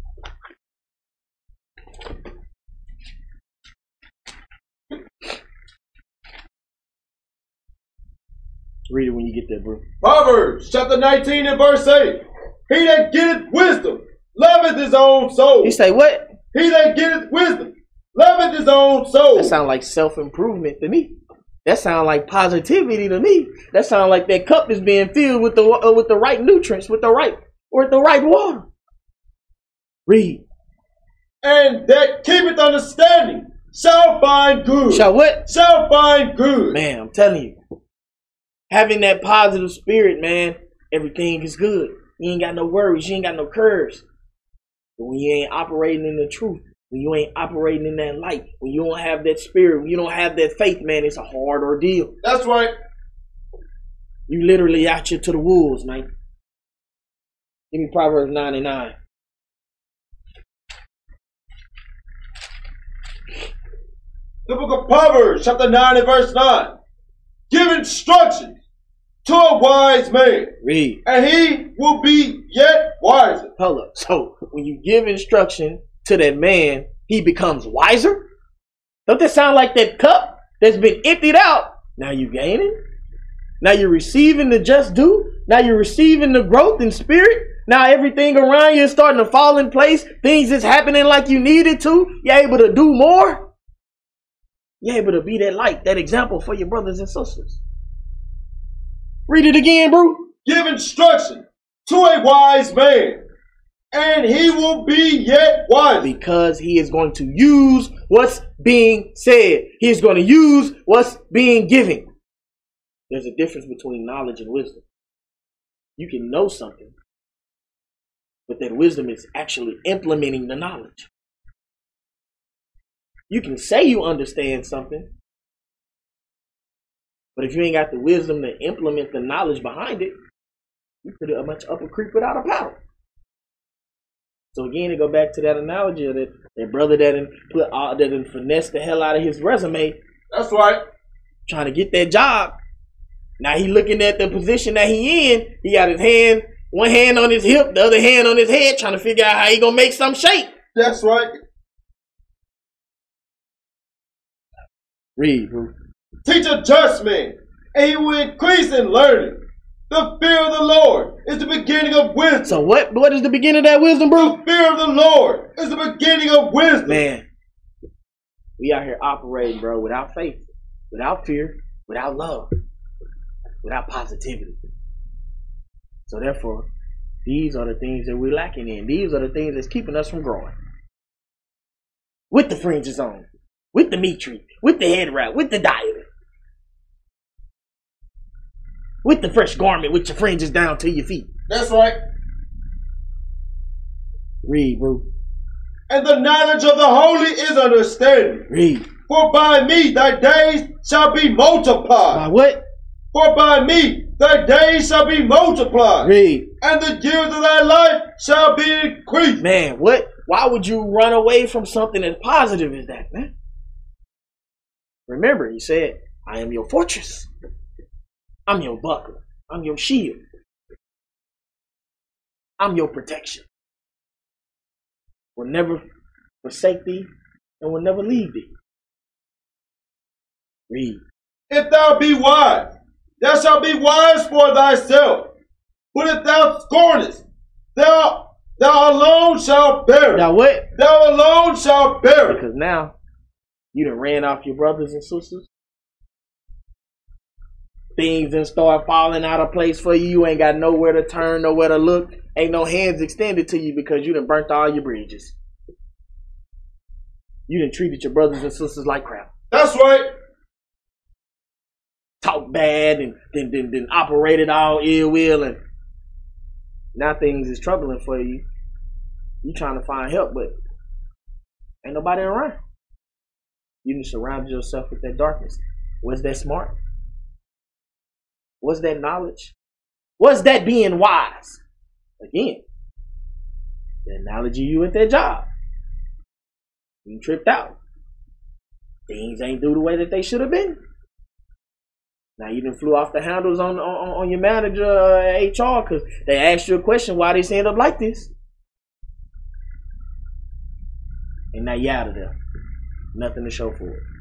Read it when you get there, bro. Proverbs chapter nineteen and verse eight. He that getteth wisdom loveth his own soul. He say what? He that getteth wisdom loveth his own soul. That sounds like self-improvement to me. That sounds like positivity to me. That sounds like that cup is being filled with the uh, with the right nutrients, with the right or the right water. Read. And that keepeth understanding shall find good. Shall what? Shall find good. Man, I'm telling you. Having that positive spirit, man, everything is good. You ain't got no worries. You ain't got no curves. But when you ain't operating in the truth, when you ain't operating in that light, when you don't have that spirit, when you don't have that faith, man, it's a hard ordeal. That's right. You literally out here to the wolves, man. Give me Proverbs ninety-nine. The book of Proverbs, chapter nine and verse nine. Give instructions to a wise man. Read. And he will be yet wiser. Hold up. So, when you give instruction to that man, he becomes wiser? Don't that sound like that cup that's been emptied out? Now you gaining? Now you're receiving the just due? Now you're receiving the growth in spirit? Now everything around you is starting to fall in place? Things is happening like you needed to? You're able to do more? You're able to be that light, that example for your brothers and sisters. Read it again, bro. Give instruction to a wise man, and he will be yet wise. Because he is going to use what's being said. He is going to use what's being given. There's a difference between knowledge and wisdom. You can know something, but that wisdom is actually implementing the knowledge. You can say you understand something, but if you ain't got the wisdom to implement the knowledge behind it, you pretty much up a creek without a paddle. So again, to go back to that analogy of that, that brother that done put all that done finessed the hell out of his resume. That's right. Trying to get that job. Now he looking at the position that he in. He got his hand, one hand on his hip, the other hand on his head, trying to figure out how he gonna make some shape. That's right. Read, bro. Teach a just man, and he will increase in learning. The fear of the Lord is the beginning of wisdom. So what? What is the beginning of that wisdom, bro? The fear of the Lord is the beginning of wisdom. Man, we out here operating, bro, without faith, without fear, without love, without positivity. So therefore, these are the things that we're lacking in. These are the things that's keeping us from growing. With the fringes on, with the meat treat, with the head wrap, with the diet. With the fresh garment, with your fringes down to your feet. That's right. Read, bro. And the knowledge of the holy is understanding. Read. For by me thy days shall be multiplied. By what? For by me thy days shall be multiplied. Read. And the years of thy life shall be increased. Man, what? Why would you run away from something as positive as that, man? Remember, he said, I am your fortress. I'm your buckler. I'm your shield. I'm your protection. Will never forsake thee and will never leave thee. Read. If thou be wise, thou shalt be wise for thyself. But if thou scornest, thou thou alone shalt bear it. Now what? Thou alone shalt bear it. Because now you done ran off your brothers and sisters. Things done start falling out of place for you. You ain't got nowhere to turn, nowhere to look. Ain't no hands extended to you because you done burnt all your bridges. You done treated your brothers and sisters like crap. That's right. Talk bad and then then then operated all ill will, and now things is troubling for you. You trying to find help, but ain't nobody around. You done surrounded yourself with that darkness. Was that smart? What's that knowledge? What's that being wise? Again, the analogy you at that job. You tripped out. Things ain't do the way that they should have been. Now you done flew off the handles on on, on your manager uh, H R because they asked you a question why this end up like this. And now you out of there. Nothing to show for it.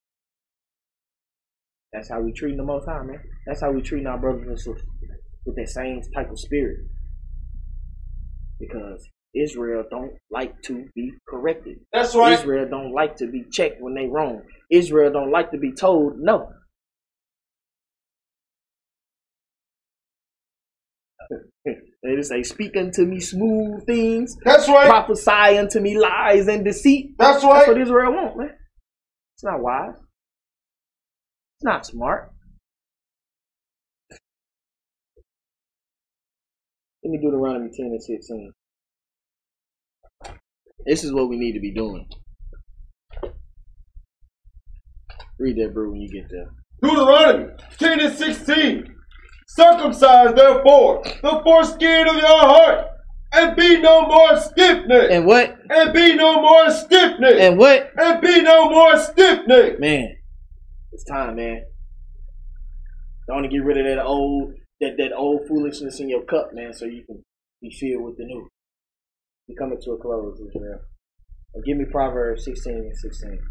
That's how we treating the Most High, man. That's how we treating our brothers and sisters. With that same type of spirit. Because Israel don't like to be corrected. That's right. Israel don't like to be checked when they wrong. Israel don't like to be told no. They just say, speak unto me smooth things. That's right. Prophesy unto me lies and deceit. That's right. That's what Israel wants, man. It's not wise. It's not smart. Let me do Deuteronomy ten and sixteen. This is what we need to be doing. Read that, bro, when you get there. Deuteronomy ten and sixteen. Circumcise therefore the foreskin of your heart, and be no more stiff-necked. And what? And be no more stiff-necked. And what? And be no more stiff-necked. Man, it's time, man. I want to get rid of that old, that, that old foolishness in your cup, man, so you can be filled with the new. We're coming to a close, Israel. Now give me Proverbs sixteen and sixteen.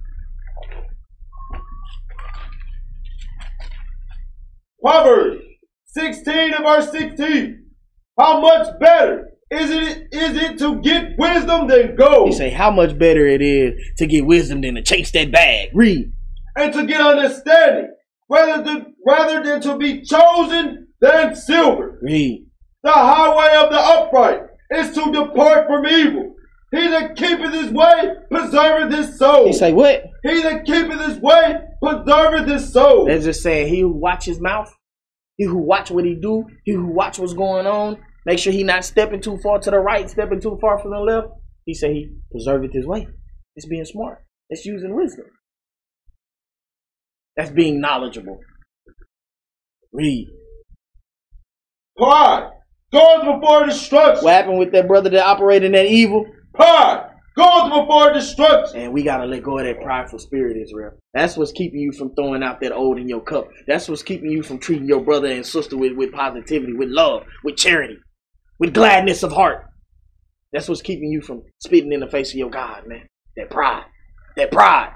Proverbs sixteen and verse sixteen. How much better is it is it to get wisdom than gold? He say, how much better it is to get wisdom than to chase that bag. Read. And to get understanding, rather than rather than to be chosen than silver. Read. The highway of the upright is to depart from evil. He that keepeth his way preserveth his soul. He say what? He that keepeth his way preserveth his soul. That's just saying, he who watch his mouth, he who watch what he do, he who watch what's going on, make sure he not stepping too far to the right, stepping too far from the left. He say he preserveth his way. It's being smart. It's using wisdom. That's being knowledgeable. Read. Pride goes before destruction. What happened with that brother that operated in that evil? Pride goes before destruction. And we got to let go of that prideful spirit, Israel. That's what's keeping you from throwing out that old in your cup. That's what's keeping you from treating your brother and sister with, with positivity, with love, with charity, with gladness of heart. That's what's keeping you from spitting in the face of your God, man. That pride. That pride.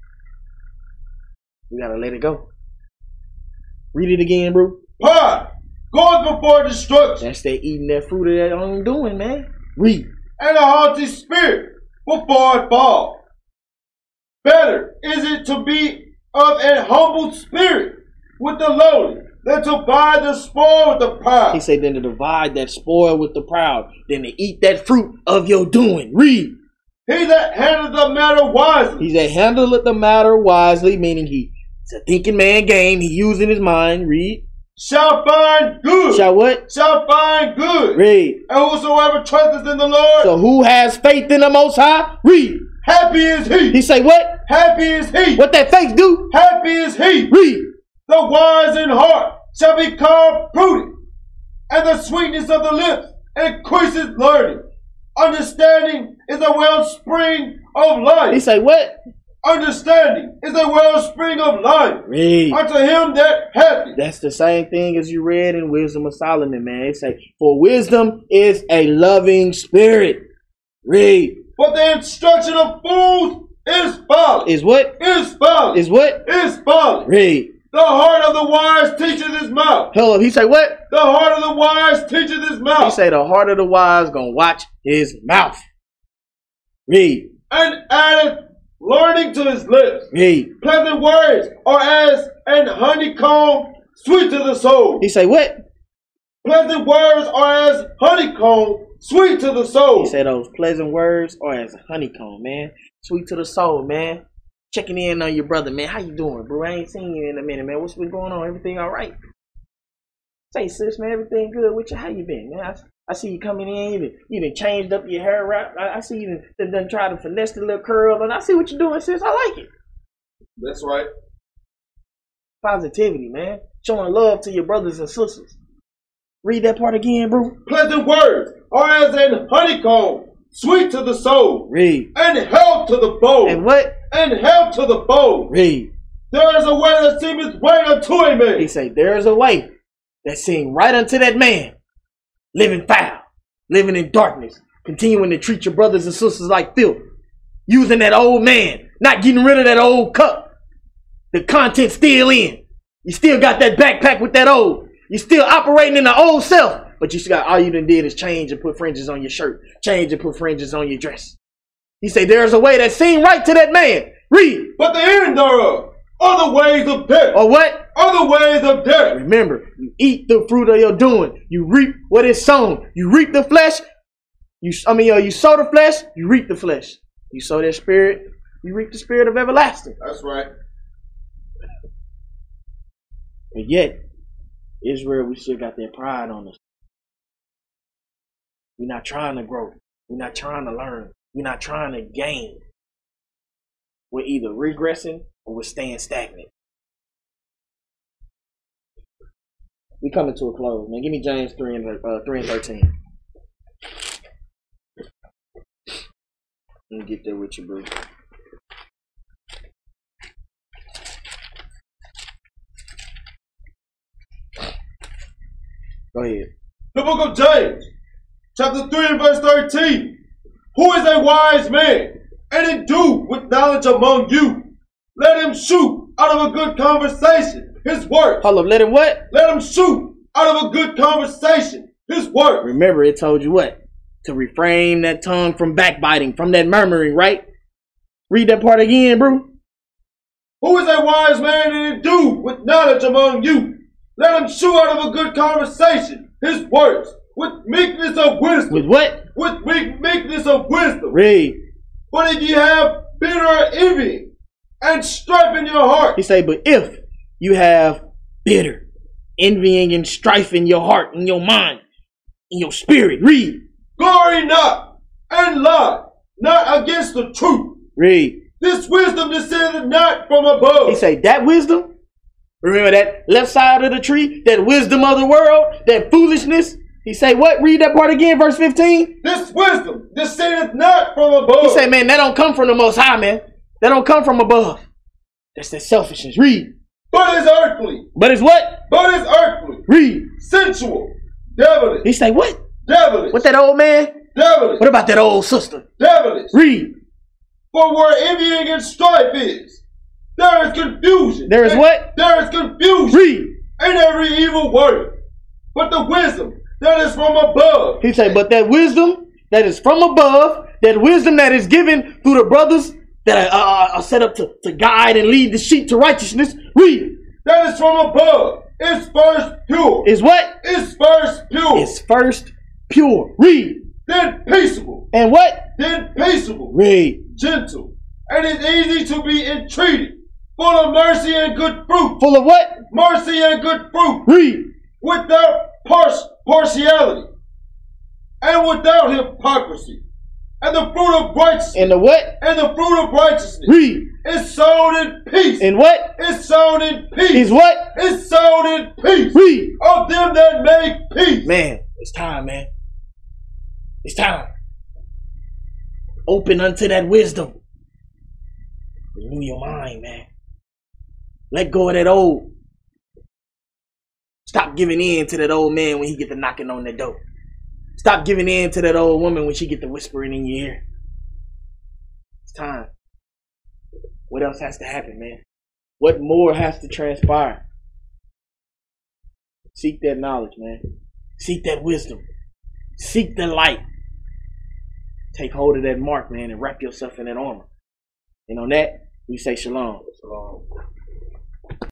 We got to let it go. Read it again, bro. Pride goes before destruction. That's that eating that fruit of that own doing, man. Read. And a haughty spirit before it fall. Better is it to be of a humble spirit with the lowly than to buy the spoil with the proud. He said, than to divide that spoil with the proud, than to eat that fruit of your doing. Read. He that handleth the matter wisely. He that handleth the matter wisely, meaning he it's a thinking man game. He using his mind. Read. Shall find good. Shall what? Shall find good. Read. And whosoever trusteth in the Lord. So who has faith in the Most High? Read. Happy is he. He say what? Happy is he. What that faith do? Happy is he. Read. The wise in heart shall be called prudent, and the sweetness of the lips increases learning. Understanding is a wellspring of life. He say what? Understanding is a wellspring of life. Read. Unto him that hath it. That's the same thing as you read in Wisdom of Solomon, man. It say, for wisdom is a loving spirit. Read. But the instruction of fools is folly. Is what? Is folly. Is what? Is folly. Read. The heart of the wise teacheth his mouth. Hold up. He say what? The heart of the wise teacheth his mouth. He say the heart of the wise gonna watch his mouth. Read. And addeth learning to his lips. Read. Pleasant words are as an honeycomb, sweet to the soul. He say what? Pleasant words are as honeycomb, sweet to the soul. He said those pleasant words are as honeycomb, man. Sweet to the soul, man. Checking in on your brother, man. How you doing, bro? I ain't seen you in a minute, man. What's been going on? Everything all right? Say, sis, man, everything good with you? How you been, man? I, I see you coming in. You done, you done changed up your hair wrap. I, I see you done, done tried to finesse the little curl, and I see what you're doing, sis. I like it. That's right. Positivity, man. Showing love to your brothers and sisters. Read that part again, bro. Pleasant words are as an honeycomb, sweet to the soul. Read. And health to the bone. And what? And health to the bone. Read. There is a way that seemeth right unto a man. He say, there is a way that seems right unto that man. Living foul. Living in darkness. Continuing to treat your brothers and sisters like filth. Using that old man. Not getting rid of that old cup. The content's still in. You still got that backpack with that old. You still operating in the old self. But you still got, all you done did is change and put fringes on your shirt. Change and put fringes on your dress. He say, there's a way that seemed right to that man. Read. But the end thereof are the ways of death. Or what? Are the ways of death. Remember, you eat the fruit of your doing. You reap what is sown. You reap the flesh. You, I mean, uh, you sow the flesh, you reap the flesh. You sow that spirit, you reap the spirit of everlasting. That's right. But yet, Israel, we still got that pride on us. We're not trying to grow. We're not trying to learn. We're not trying to gain. We're either regressing or we're staying stagnant. We coming to a close, man. Give me James three and uh, three and thirteen. Let me get there with you, bro. Go ahead. The book of James, chapter three and verse thirteen. Who is a wise man and endued with knowledge among you? Let him shoot out of a good conversation his work. Hold up, let him what? Let him shoot out of a good conversation his work. Remember, it told you what? To refrain that tongue from backbiting, from that murmuring, right? Read that part again, bro. Who is a wise man and endued with knowledge among you? Let him shew out of a good conversation his words with meekness of wisdom. With what? With meek, meekness of wisdom. Read. But if you have bitter envy and strife in your heart. He say, but if you have bitter envying and strife in your heart, in your mind, in your spirit, read. Glory not and lie not against the truth. Read. This wisdom descended not from above. He say that wisdom. Remember that left side of the tree, that wisdom of the world, that foolishness. He say what? Read that part again, verse fifteen. This wisdom descendeth not from above. He say, man, that don't come from the Most High, man. That don't come from above. That's that selfishness. Read. But it's earthly. But it's what? But it's earthly. Read. Sensual. Devilish. He say what? Devilish. What that old man? Devilish. What about that old sister? Devilish. Read. For where envying and strife is, there is confusion. There is and what? There is confusion. Read. And every evil word. But the wisdom that is from above. He say, but that wisdom that is from above, that wisdom that is given through the brothers that are, are, are set up to, to guide and lead the sheep to righteousness. Read. That is from above. Is first pure. Is what? Is first pure. Is first pure. Read. Then peaceable. And what? Then peaceable. Read. Gentle. And it's easy to be entreated. Full of mercy and good fruit. Full of what? Mercy and good fruit. Read. Without par- partiality. And without hypocrisy. And the fruit of righteousness. And the what? And the fruit of righteousness. Read. Is sown in peace. And what? Is sown in peace. Is what? Is sown in peace. Read. Of them that make peace. Man, it's time, man. It's time. Open unto that wisdom. Renew your mind, man. Let go of that old. Stop giving in to that old man when he get to knocking on the door. Stop giving in to that old woman when she get to whispering in your ear. It's time. What else has to happen, man? What more has to transpire? Seek that knowledge, man. Seek that wisdom. Seek the light. Take hold of that mark, man, and wrap yourself in that armor. And on that, we say shalom. Shalom.